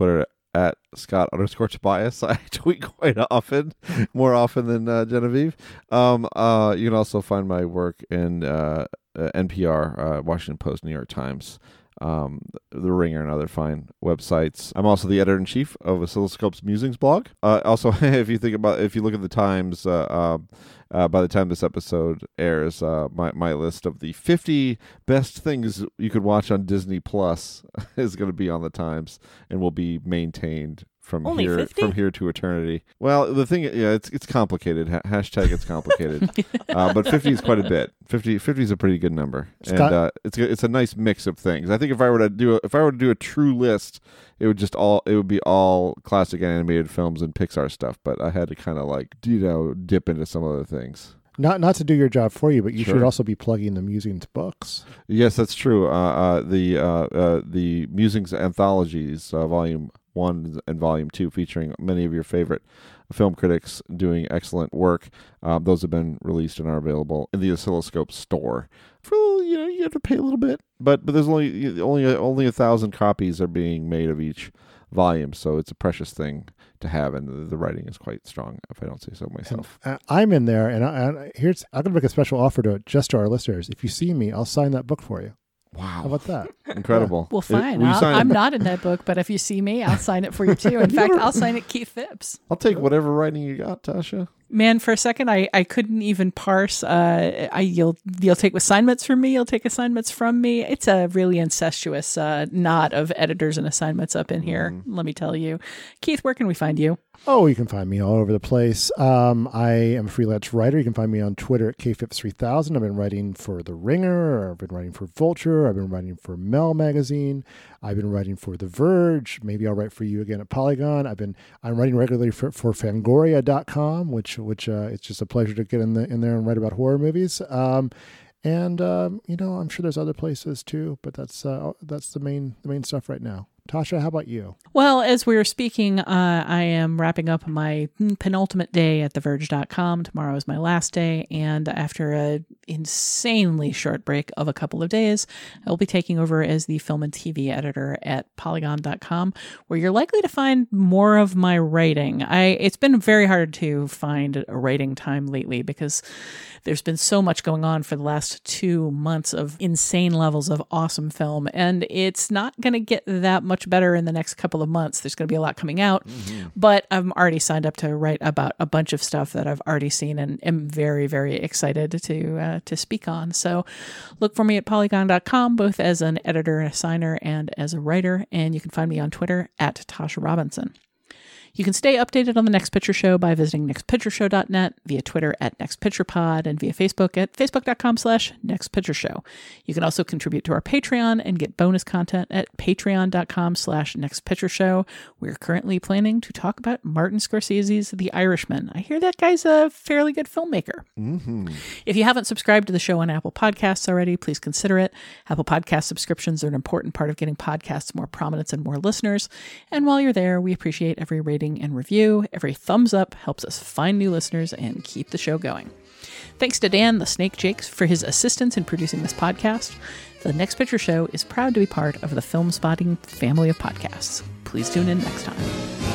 at Scott underscore Tobias. I tweet quite often, more often than uh, Genevieve. Um, uh, you can also find my work in uh, uh, N P R, uh, Washington Post, New York Times, um, The Ringer, and other fine websites. I'm also the editor-in-chief of Oscilloscope's Musings blog. Uh, also, if you think about, if you look at the Times, uh, uh, uh, by the time this episode airs, uh, my, my list of the fifty best things you could watch on Disney Plus is going to be on the Times and will be maintained from Only here fifty? from here to eternity. Well, the thing, yeah, it's it's complicated. Ha- hashtag it's complicated. uh, but fifty is quite a bit. fifty, fifty is a pretty good number, Scott? and uh, it's a- it's a nice mix of things. I think if I were to do a, if I were to do a true list, it would just all it would be all classic animated films and Pixar stuff. But I had to kind of like you know dip into some other things. Not not to do your job for you, but you Sure. should also be plugging the Musings books. Yes, that's true. Uh, uh, the uh, uh, the Musings anthologies, uh, volume one and volume two, featuring many of your favorite film critics doing excellent work. Um, those have been released and are available in the Oscilloscope store. For you know, you have to pay a little bit, but but there's only only only a thousand copies are being made of each volume, so it's a precious thing to have, and the, the writing is quite strong, if I don't say so myself. And, uh, I'm in there, and I, I, here's I'm going to make a special offer to just to our listeners. If you see me, I'll sign that book for you. Wow. How about that? Incredible. Well, It- fine. will you I'll, sign I'm it? not in that book, but if you see me, I'll sign it for you too. In fact, I'll sign it Keith Phipps. I'll take whatever writing you got, Tasha. Man, for a second, I, I couldn't even parse. Uh, I you'll you'll take assignments from me. You'll take assignments from me. It's a really incestuous uh, knot of editors and assignments up in here. Mm-hmm. Let me tell you, Keith. Where can we find you? Oh, you can find me all over the place. Um, I am a freelance writer. You can find me on Twitter at K Phipps three thousand. I've been writing for The Ringer. I've been writing for Vulture. I've been writing for Mel Magazine. I've been writing for The Verge. Maybe I'll write for you again at Polygon. I've been I'm writing regularly for, for Fangoria dot com, which which uh, it's just a pleasure to get in the in there and write about horror movies. Um, and um, you know, I'm sure there's other places too, but that's uh, that's the main the main stuff right now. Tasha, how about you? Well, as we were speaking, uh, I am wrapping up my penultimate day at the verge dot com. Tomorrow is my last day, and after a insanely short break of a couple of days, I will be taking over as the film and T V editor at polygon dot com, where you're likely to find more of my writing. I It's been very hard to find a writing time lately because there's been so much going on for the last two months of insane levels of awesome film, and it's not going to get that much better in the next couple of months. There's going to be a lot coming out, mm-hmm. but I'm already signed up to write about a bunch of stuff that I've already seen and am very, very excited to uh, to speak on. So look for me at polygon dot com, both as an editor and assigner and as a writer, and you can find me on Twitter at Tasha Robinson. You can stay updated on the Next Picture Show by visiting next picture show dot net, via Twitter at nextpicturepod, and via Facebook at facebook dot com slash nextpictureshow. You can also contribute to our Patreon and get bonus content at patreon dot com slash nextpictureshow. We're currently planning to talk about Martin Scorsese's The Irishman. I hear that guy's a fairly good filmmaker. Mm-hmm. If you haven't subscribed to the show on Apple Podcasts already, please consider it. Apple Podcast subscriptions are an important part of getting podcasts more prominence and more listeners. And while you're there, we appreciate every rating and review. Every thumbs up helps us find new listeners and keep the show going. Thanks to Dan the Snake Jakes for his assistance in producing this podcast. The Next Picture Show is proud to be part of the Film Spotting family of podcasts. Please tune in next time.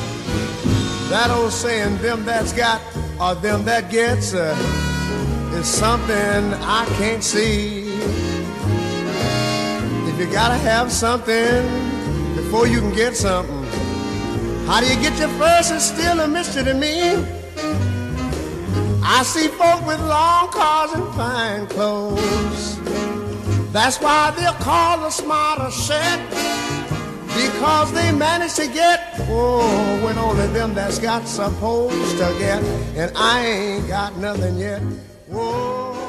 That old saying, them that's got or them that gets, uh, is something I can't see. If you gotta have something before you can get something, how do you get your first? It's still a mystery to me. I see folk with long cars and fine clothes. That's why they're called a smarter set, because they manage to get, oh, when only them that's got supposed to get, and I ain't got nothing yet. Whoa.